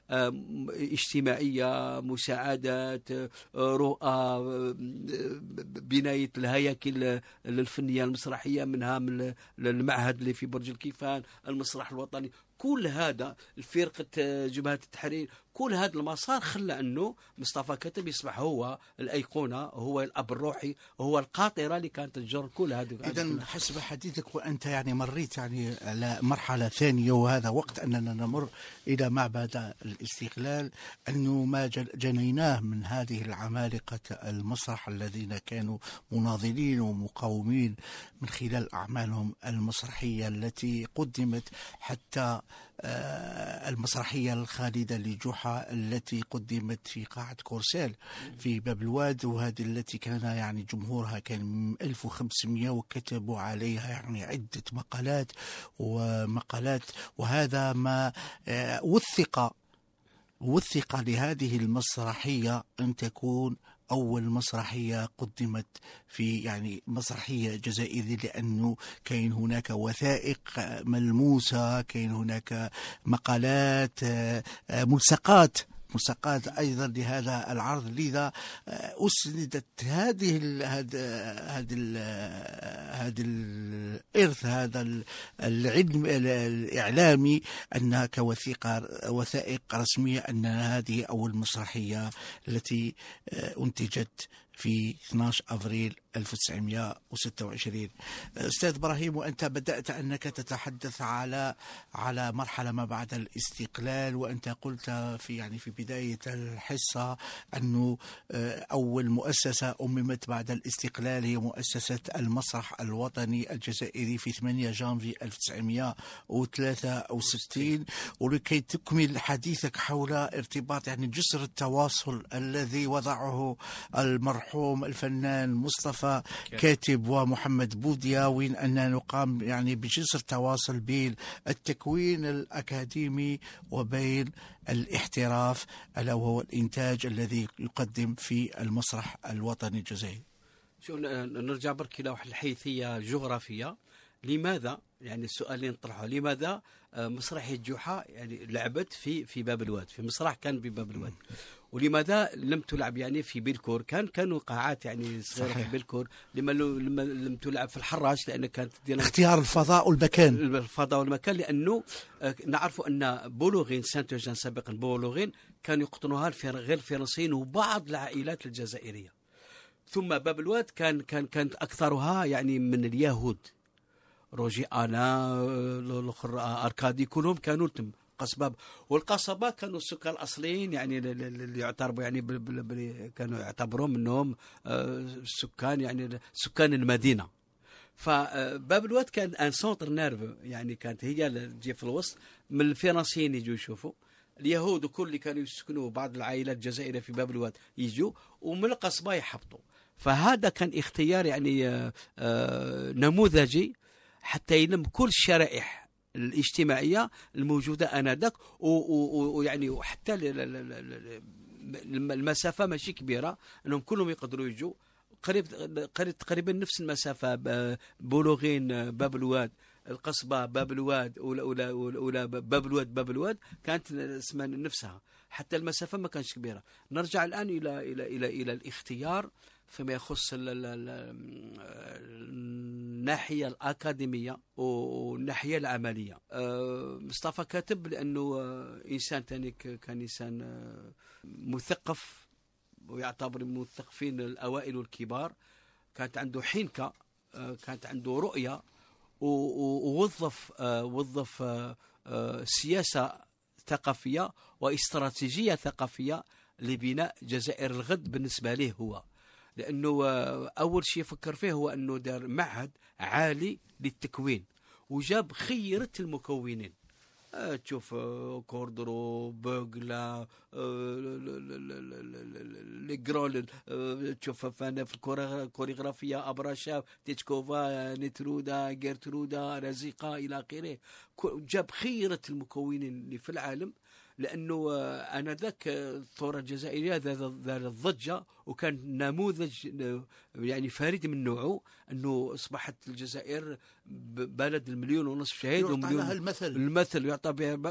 اجتماعية، مساعدات، رؤى، بناية الهياكل الفنية المسرحية، منها من المعهد اللي في برج الكيفان، المسرح الوطني، كل هذا فرقة جبهة التحرير، كل هذا المسار خلى أنه مصطفى كاتب يصبح هو الأيقونة، هو الأب الروحي، هو القاطرة اللي كانت تجر كل هذا. إذن حسب حديثك وأنت يعني مريت يعني على مرحلة ثانية، وهذا وقت أننا نمر إلى معبد الاستقلال، أنه ما جنيناه من هذه العمالقة المسرح الذين كانوا مناضلين ومقاومين من خلال أعمالهم المسرحية التي قدمت، حتى المسرحية الخالدة لجحا التي قدمت في قاعة كورسال في باب الواد، وهذه التي كان يعني جمهورها كان ألف وخمسمائة، وكتبوا عليها يعني عدة مقالات ومقالات. وهذا ما وثق وثق لهذه المسرحية أن تكون أول مسرحية قدمت في يعني مسرحية جزائرية، لأنه كاين هناك وثائق ملموسة، كاين هناك مقالات، ملصقات ملصقات أيضا لهذا العرض. لذا أسندت هذه ال هذا ال هذا الإرث، هذا العلم الإعلامي، أنها كوثيقة وثائق رسمية أن هذه أول مسرحية التي أنتجت في اثني عشر أفريل ألف وتسعمائة وستة وعشرين. أستاذ إبراهيم، وأنت بدأت أنك تتحدث على على مرحلة ما بعد الاستقلال، وأنت قلت في يعني في بداية الحصة أنه أول مؤسسة أممت بعد الاستقلال هي مؤسسة المسرح الوطني الجزائري في ثمانية جانفي ألف وتسعمائة وثلاثة وستين. ولكي تكمل حديثك حول ارتباط يعني جسر التواصل الذي وضعه المرحوم الفنان مصطفى كاتب ومحمد بوديا، وين أننا نقام يعني بجسر تواصل بين التكوين الأكاديمي وبين الاحتراف، ألا وهو الإنتاج الذي يقدم في المسرح الوطني الجزائري. شو نرجع بركي لوح الحيثية الجغرافية. لماذا يعني السؤال اللي نطرحه، لماذا مسرحية جحا يعني لعبت في في باب الواد، في مسرح كان بباب الواد، ولماذا لم تلعب يعني في بيلكور؟ كان كانوا قاعات يعني صغيرة في بيلكور. لما لما لم تلعب في الحراش؟ لأن كانت اختيار الفضاء والمكان، الفضاء والمكان، لأنه نعرف أن بولوغين سانت جان سابقا بولوغين كانوا يقطنوها غير الفرنسيين وبعض العائلات الجزائرية. ثم باب الواد كان كان كانت أكثرها يعني من اليهود، روجي أنا الأخر أركادي كلهم كانوا تم قصبة، والقصبة كانوا السكان الأصليين يعني اللي يعتبروا يعني كانوا يعتبرون أنهم سكان يعني سكان المدينة. فباب الواد كان ان سونتر نيرف، يعني كانت هي اللي تجي في الوسط، من الفرنسيين يجوا يشوفوا، اليهود وكل اللي كانوا يسكنوا بعض العائلات الجزائرية في باب الواد يجوا، ومن القصبة يحبطوا. فهذا كان اختيار يعني نموذجي حتى يلم كل الشرائح الاجتماعية الموجودة آنذاك، ويعني حتى المسافة ماشي كبيرة، أنهم كلهم يقدروا يجوا قريب قريب تقريبا نفس المسافة. بولوغين باب الواد، القصبة باب الواد، ولا ولا ولا باب الواد باب الواد كانت اسمها نفسها، حتى المسافة ما كانش كبيرة. نرجع الآن إلى إلى إلى إلى الاختيار فيما يخص الناحية الأكاديمية والناحية العملية. مصطفى كاتب لأنه إنسان تاني كان إنسان مثقف ويعتبر من المثقفين الأوائل والكبار، كانت عنده حنكة، كانت عنده رؤية، ووظف وظف سياسة ثقافية واستراتيجية ثقافية لبناء جزائر الغد بالنسبة له هو. لأنه أول شيء فكر فيه هو أنه دار معهد عالي للتكوين، وجاب خيرة المكونين، تشوف كوردرو، بوغلا، ليغرول، تشوف فانا في الكوريغرافيا أبراشاف، تيتشكوفا، نترودا، جيرترودا، رزيقة إلى آخره. جاب خيرة المكونين اللي في العالم، لأنه آنذاك الثورة الجزائرية ذات الضجة، وكان نموذج يعني فريد من نوعه، أنه أصبحت الجزائر بلد المليون ونصف شهيد، يعطى لها المثل المثل يعطى بها،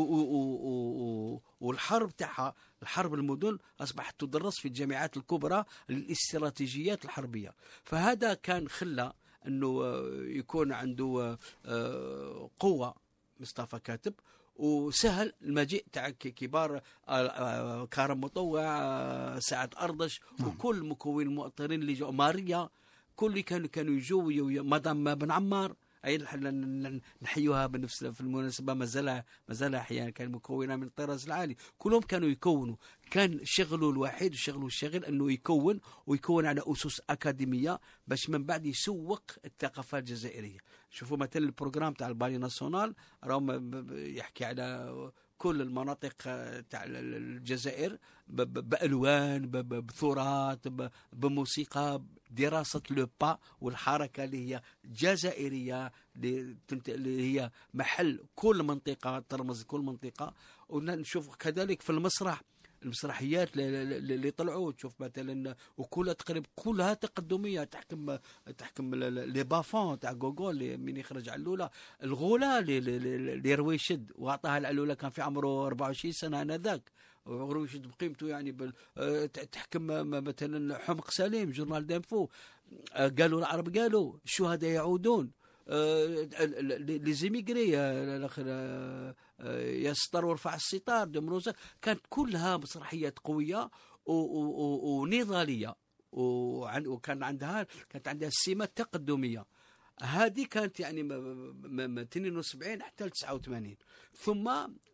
والحرب تاعها الحرب المدن أصبحت تدرس في الجامعات الكبرى الاستراتيجيات الحربية. فهذا كان خلى أنه يكون عنده قوة مصطفى كاتب، وسهل المجيء تاع كبار كارم مطوع، سعد أردش، وكل مكون المؤطرين اللي جو ماريا، كل اللي كانوا كانوا يجوا، مدام بن عمار أي نحيوها بنفس في المناسبة، ما زال ما زال أحيانا كان مكونة من الطراز العالي، كلهم كانوا يكونوا. كان شغله الوحيد وشغله الشاغل أنه يكون ويكون على أسس أكاديمية باش من بعد يسوق الثقافة الجزائرية. شوفوا مثلا البروغرام تاع البالي ناسيونال راهم يحكي على كل المناطق تاع الجزائر بألوان، بثورات، بموسيقى، دراسة لوبا والحركة اللي هي جزائرية، اللي هي محل كل منطقة، ترمز كل منطقة. ونشوف كذلك في المسرح المسرحيات اللي طلعوا، تشوف مثلا وكلها تقريبا كلها تقدميه، تحكم تحكم لي بافون تاع غوغول من يخرج علوله، الغوله اللي يروي شد واعطاها العلوله كان في عمره أربعة وعشرين سنه انذاك، ويروي شد بقيمته يعني بال... تحكم مثلا حمق سليم جورنال دانفو، قالوا العرب قالوا الشهداء يعودون، لي زيميغري الاخر يسطر وارفع الستار دمروزة، كانت كلها مسرحيات قويه ونضاليه وعن وكان عندها كانت عندها السمات التقدميه. هذه كانت يعني من اثنين وسبعين حتى ل تسعة وثمانين، ثم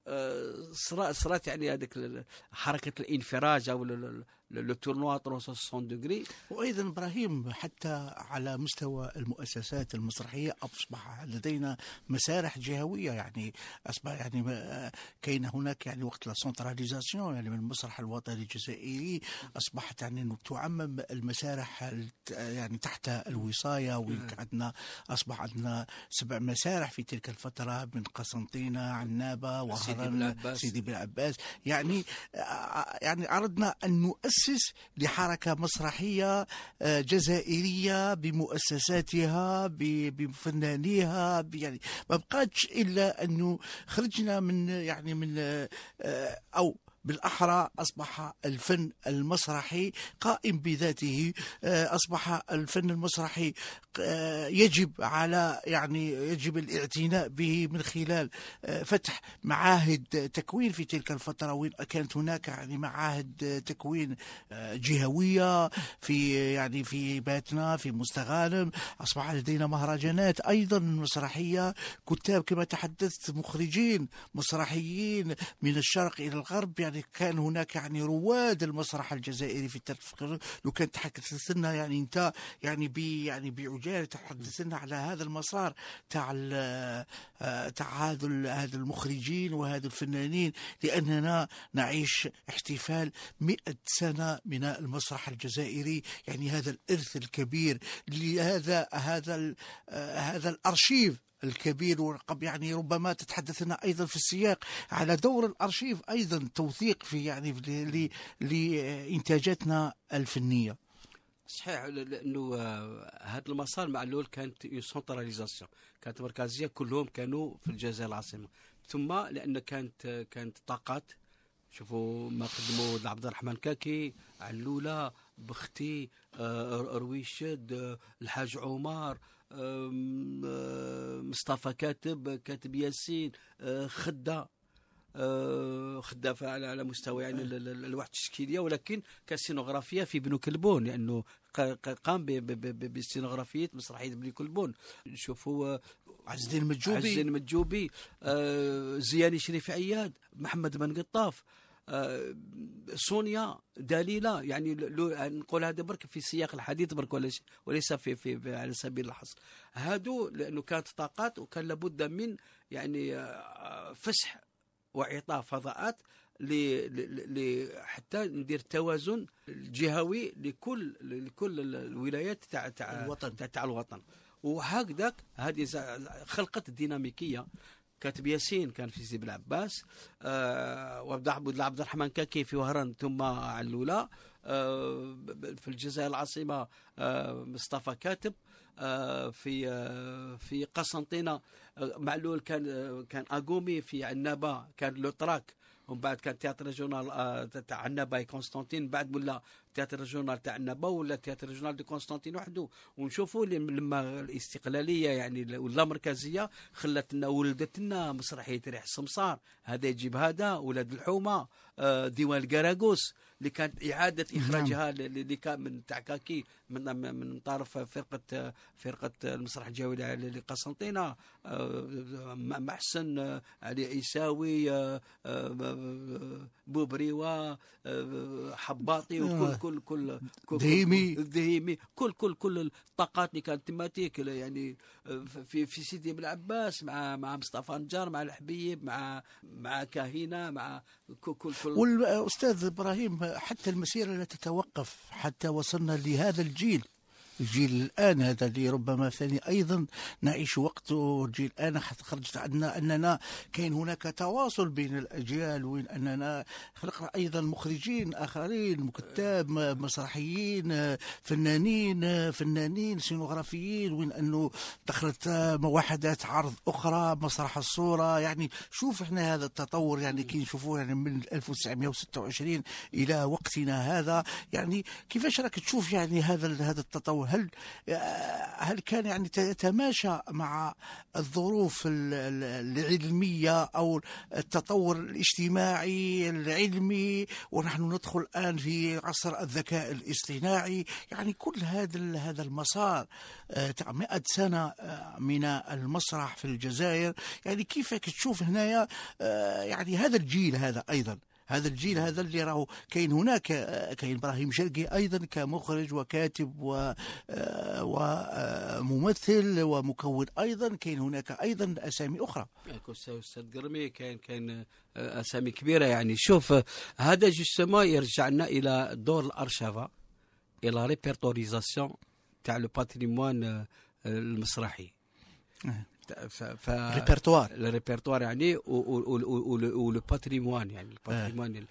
صارت يعني هذيك حركه الانفراج او لو تورنوا ثلاثمائة دوغري. وايضا ابراهيم حتى على مستوى المؤسسات المسرحيه اصبح لدينا مسارح جهويه، يعني اصبح يعني كاين هناك يعني وقت لا سنتراليزاسيون يعني من المسرح الوطني الجزائري اصبحت يعني تعمم المسارح يعني تحت الوصايه، وعندنا اصبح عندنا سبع مسارح في تلك الفتره من قسنطينه، عنابه، وهران، سيدي بن عباس. يعني يعني اردنا ان نؤسس لحركة مسرحية جزائرية بمؤسساتها بفنانيها، يعني ما بقاتش إلا أنه خرجنا من يعني من أو بالأحرى أصبح الفن المسرحي قائم بذاته. أصبح الفن المسرحي يجب على يعني يجب الاعتناء به من خلال فتح معاهد تكوين في تلك الفترة، وين كانت هناك يعني معاهد تكوين جهوية في يعني في باتنا، في مستغانم. أصبح لدينا مهرجانات أيضا مسرحية، كتاب كما تحدثت، مخرجين مسرحيين من الشرق إلى الغرب. يعني كان هناك يعني رواد المسرح الجزائري في تلك. لو كانت تحدث لنا يعني انت يعني ب يعني بعجاله تحدث لنا على هذا المسار تاع تاع هذا هذا المخرجين وهذا الفنانين، لاننا نعيش احتفال مئة سنه من المسرح الجزائري. يعني هذا الارث الكبير، لهذا هذا هذا الارشيف الكبير. يعني ربما تتحدثنا ايضا في السياق على دور الارشيف ايضا توثيق في يعني لانتاجاتنا الفنيه. صحيح، لانه هذا المسار معلول كانت سنتراليزاسيون، كانت مركزيه، كلهم كانوا في الجزائر العاصمه. ثم لان كانت كانت طاقات، شوفوا ما قدموا عبد الرحمن كاكي، علوله، بختي، رويشد، الحاج عمر، مصطفى كاتب، كاتب ياسين، خدة خدة على مستوى يعني الوحدة التشكيلية، ولكن كسينوغرافية في بنو كلبون، لأنه قام بسينوغرافية مسرحية بنو كلبون. نشوفوا عز الدين المجوبي، عز الدين المجوبي، زياني شريف عياد، محمد بن قطاف، آه، سونيا، دليلة. يعني نقول هذا برك في سياق الحديث برك، وليس في, في, في على سبيل الحصر. هادو لأنه كانت طاقات، وكان لابد من يعني آه فسح وإعطاء فضاءات ل حتى ندير توازن جهوي لكل لكل الولايات تاع تاع الوطن تاع الوطن. وهكذاك هذه خلقت ديناميكيه. كاتب ياسين كان في سيدي بن عباس، آه وعبد عبد الرحمن كاكي في وهران، ثم علوله، آه في الجزائر العاصمه آه مصطفى كاتب، آه في آه في قسنطينه آه معلول كان آه كان اغومي، في عنابه كان لوتراك، ومن بعد كان تياتر ريجونال آه تاع عنابه كونستانتين، بعد ولا تياتر ريجونال تاع عنابه ولا تياتر ريجونال دي كونستانتين وحده. ونشوفوا لما الاستقلاليه يعني ولا مركزيه خلت لنا ولدت لنا مسرحيه ريح السمسار، هذا يجيب هذا، ولاد الحومه، آه ديوان الكراغوس اللي كانت اعاده اخراجها اللي كان من تاع كاكي من من طرف فرقه فرقه المسرح الجوي لقسنطينه، آه محسن، علي عيساوي، آه بوبريوا، آه حباطي، وكل كل كل دهيمي الدهيمي، كل كل كل الطاقات اللي كانت تيماتيك يعني في في سيدي بن عباس، مع مع مصطفى نجار، مع الحبيب، مع مع كاهنه، مع كل كل, كل والاستاذ ابراهيم حتى المسيره لا تتوقف حتى وصلنا لهذا الجيل. الجيل الآن هذا اللي ربما ثاني أيضا نعيش وقته. الجيل الآن خرجت عندنا أننا كاين هناك تواصل بين الأجيال، وين أننا خلقنا أيضا مخرجين آخرين، كتاب، مسرحيين، فنانين فنانين سينوغرافيين، وين أنه دخلت وحدات عرض أخرى، مسرح الصورة. يعني شوف إحنا هذا التطور يعني كي نشوفوه يعني من ألف وتسعمائة وستة وعشرين إلى وقتنا هذا. يعني كيفاش راك تشوف يعني هذا هذا التطور، هل هل كان يعني يتماشى مع الظروف العلمية أو التطور الاجتماعي العلمي، ونحن ندخل الآن في عصر الذكاء الاصطناعي؟ يعني كل هذا هذا المسار تاع مئة سنة من المسرح في الجزائر، يعني كيفك تشوف هنايا يعني هذا الجيل هذا أيضا هذا الجيل هذا اللي راهو كاين هناك كاين إبراهيم شرقي أيضا كمخرج وكاتب وممثل ومكون، أيضا كاين هناك أيضا أسامي أخرى. أستاذ قرمي كاين كاين أسامي كبيرة. يعني شوف هذا جوستومون يرجعنا إلى دور الأرشفة، إلى ريبرتوريزاسيون تاع لو باتريموان المسرحي. ف ريبرتوار الريبرتوار يعني ولو باتريموان، يعني الباتريموان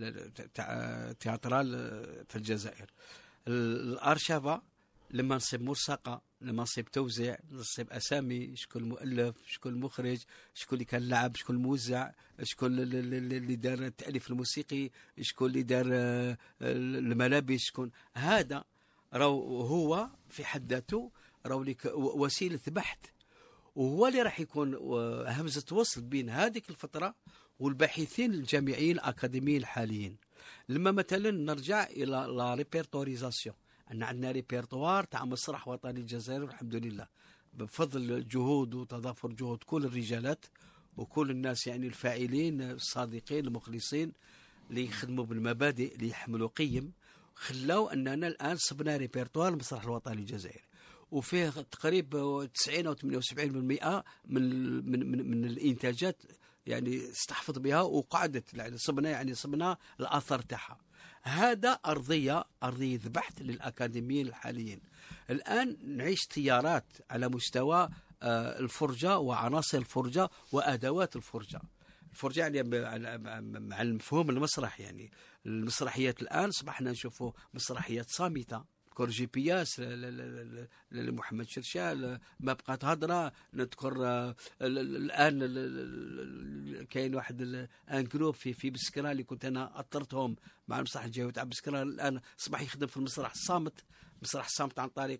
تياترال في الجزائر. الارشفه لما نصيب مرسقه، لما نصيب توزيع، نصيب اسامي، شكون المؤلف، شكون المخرج، شكون اللي كان لعب، شكون الموزع، شكون اللي دار التاليف الموسيقي، شكون اللي دار الملابس، شكون هذا راهو هو في حد ذاته راهو لك وسيله بحث، وهو اللي راح يكون همزة وصل بين هذيك الفترة والباحثين الجامعيين الأكاديميين الحاليين. لما مثلا نرجع إلى لا ريبرتوريزاسيون، أن عندنا ريبرتوار تاع مسرح وطني الجزائر والحمد لله بفضل جهود وتضافر جهود كل الرجالات وكل الناس، يعني الفاعلين الصادقين المخلصين اللي يخدموا بالمبادئ اللي يحملوا قيم، خلاو أننا الآن صبنا ريبرتوار المسرح الوطني الجزائري، وفيه تقريبا تسعين أو ثمانية وسبعين بالمئة من من من, من الانتاجات يعني استحفظ بها وقعدت، يعني صبنا يعني صبنا الاثر تاعها. هذا ارضيه ارضيه بحث للاكاديميين الحاليين. الان نعيش تيارات على مستوى الفرجه وعناصر الفرجه وادوات الفرجه. الفرجه يعني مع المفهوم المسرح، يعني المسرحيات الان صبحنا نشوفوا مسرحيات صامته، كور بياس لمحمد شرشال، ما بقات هضره. نذكر الان كاين واحد ان جروب في في بسكره اللي كنت انا اطرتهم مع المسرح الجوي تاع بسكره، الان اصبح يخدم في المسرح الصامت. مسرح الصامت عن طريق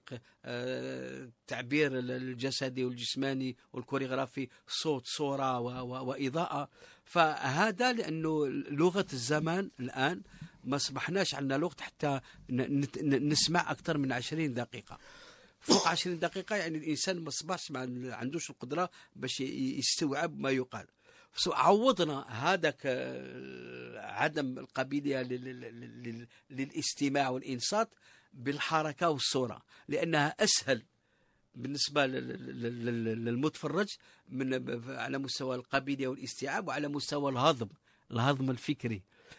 التعبير الجسدي والجسماني والكوريغرافي، صوت صوره واضاءه. فهذا لانه لغه الزمان الان ما صبحناش عندنا الوقت حتى نسمع أكثر من عشرين دقيقة. فوق عشرين دقيقة يعني الإنسان ما صبحش ما عندوش القدرة باش يستوعب ما يقال. عوضنا هذاك عدم القابلية للاستماع والإنصات بالحركة والصورة، لأنها أسهل بالنسبة للمتفرج من على مستوى القابلية والاستيعاب وعلى مستوى الهضم الهضم الفكري.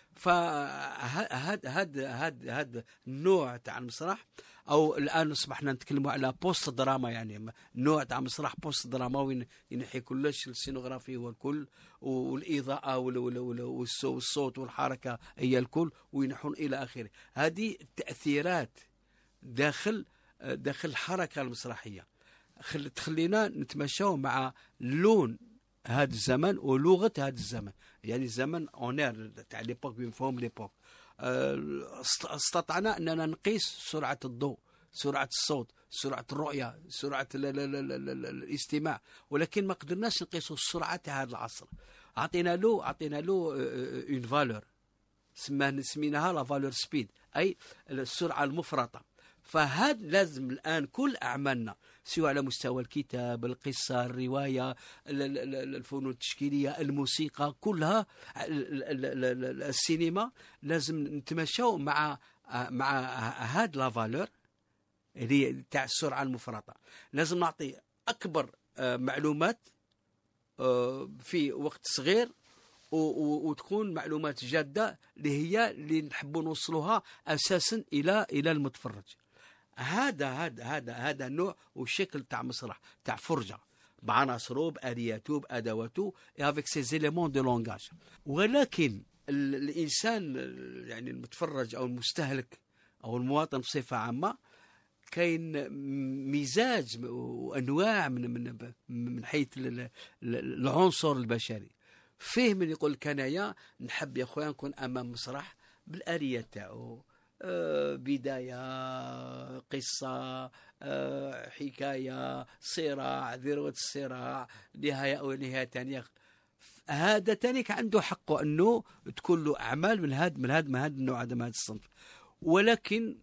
فهذا هذا هذا هذا النوع تاع المسرح، او الان اصبحنا نتكلموا على بوست دراما، يعني نوع تاع مسرح بوست دراماوي ينحي كلش السينوغرافي والكل والاضاءه والصوت والحركه هي الكل وينحون الى اخره. هذه التاثيرات داخل داخل الحركه المسرحيه تخلينا نتمشاو مع لون هذا الزمن ولغه هذا الزمن، يعني الزمن اونير تاع ليبوك بمفهوم ليبوك. استطعنا اننا نقيس سرعه الضوء، سرعه الصوت، سرعه الرؤيه، سرعه الاستماع، ولكن ما قدرناش نقيسوا السرعه تاع هذا العصر. اعطينا له اعطينا له اون فالور سميناها لا فالور سبيد، اي السرعه المفرطه. فهذا لازم الآن كل أعمالنا سواء على مستوى الكتاب، القصة، الرواية، الفنون التشكيلية، الموسيقى، كلها السينما، لازم نتمشوا مع مع هاد لا فالور اللي تاع السرعة المفرطة. لازم نعطي أكبر معلومات في وقت صغير، وتكون معلومات جادة اللي هي اللي نحبوا نوصلوها أساسا إلى إلى المتفرج. هذا هذا هذا هذا النوع والشكل تاع مسرح تاع فرجة بعناصره بآلياته بأدواته avec ses éléments de langage. ولكن الإنسان يعني المتفرج أو المستهلك أو المواطن بصفة عامة كاين مزاج وأنواع من من من حيث العنصر البشري. فيه من يقول لك انايا نحب يا خويا نكون امام مسرح بالاليات تاعو، بداية، قصة، حكاية، صراع، ذروة الصراع، نهاية أو نهاية ثانية. هذا تاني عنده حقه أنه تكون له أعمال من هذا من هذا من هذا النوع، هذا من هذا الصنف. ولكن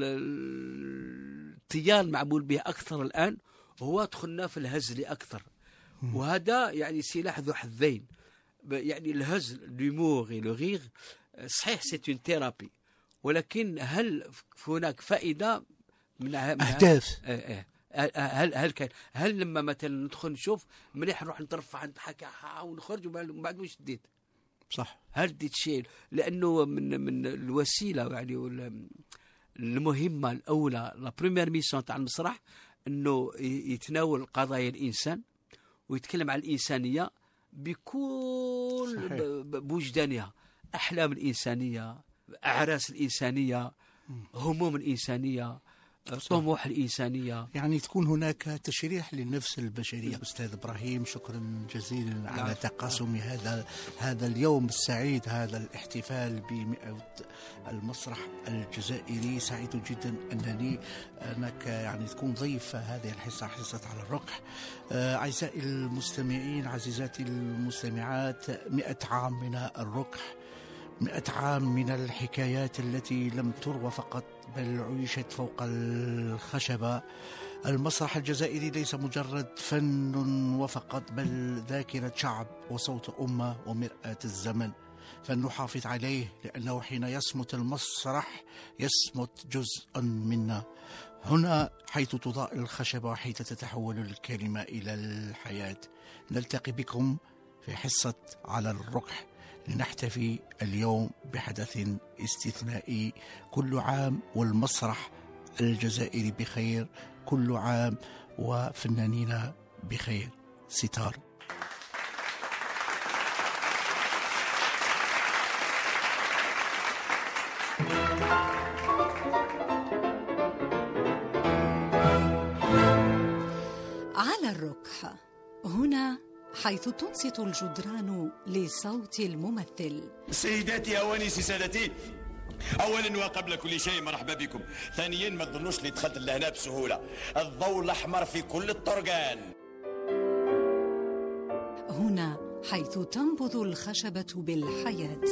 التيار المعمول به أكثر الآن هو دخلنا في الهزل أكثر، وهذا يعني سلاح ذو حدين. يعني الهزل لومور لو غيغ صحيح سي اون ثيرابي، ولكن هل هناك فائدة من أهداف؟ هل هل كان هل لما مثلا ندخل نشوف مليح نروح نترفع نضحك ونخرج ومن بعد واش ديت؟ صح، هل ديت شيء؟ لأنه من من الوسيلة يعني المهمة الأولى لا بريمير ميسيون تاع المسرح أنه يتناول قضايا الإنسان ويتكلم عن الإنسانية بكل بوجدانها، أحلام الإنسانية، أعراس الإنسانية، هموم الإنسانية، طموح الإنسانية. يعني تكون هناك تشريح للنفس البشرية. أستاذ إبراهيم، شكرا جزيلا على تقاسم هذا هذا اليوم السعيد، هذا الاحتفال بمئة المسرح الجزائري. سعيد جدا أنني أنك يعني تكون ضيف هذه الحصة، حصة على الركح. أعزائي المستمعين، عزيزاتي المستمعات، مئة عام من الركح، مئة عام من الحكايات التي لم تروى فقط بل عيشت فوق الخشبة. المسرح الجزائري ليس مجرد فن وفقط، بل ذاكرة شعب وصوت أمة ومرآة الزمن. فلنحافظ عليه، لأنه حين يصمت المسرح يصمت جزء منا. هنا حيث تضاء الخشبة وحيث تتحول الكلمة إلى الحياة. نلتقي بكم في حصة على الركح لنحتفي اليوم بحدث استثنائي. كل عام والمسرح الجزائري بخير، كل عام وفنانين بخير. ستار. على الركح، هنا حيث تنصت الجدران لصوت الممثل. سيداتي أوانيسي سادتي، أولا وقبل كل شيء مرحبا بكم. ثانيا ما تظنوش اللي دخلت لهنا بسهولة، الضوء الأحمر في كل الطرقان. هنا حيث تنبض الخشبة بالحياة.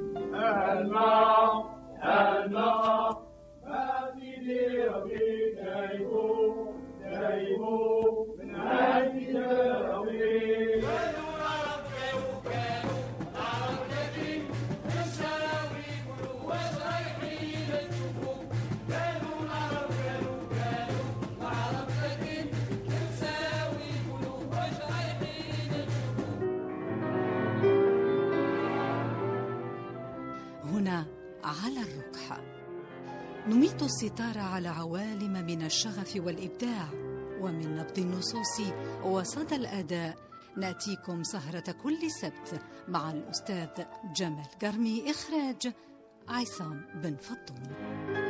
الماء الماء ما في ربي دايمو دايمو من هذه الربي. هنا على الركح نميت الستار على عوالم من الشغف والإبداع، ومن نبض النصوص وصدى الأداء ناتيكم سهرة كل سبت مع الأستاذ جمال قرمي، إخراج عصام بن فضون.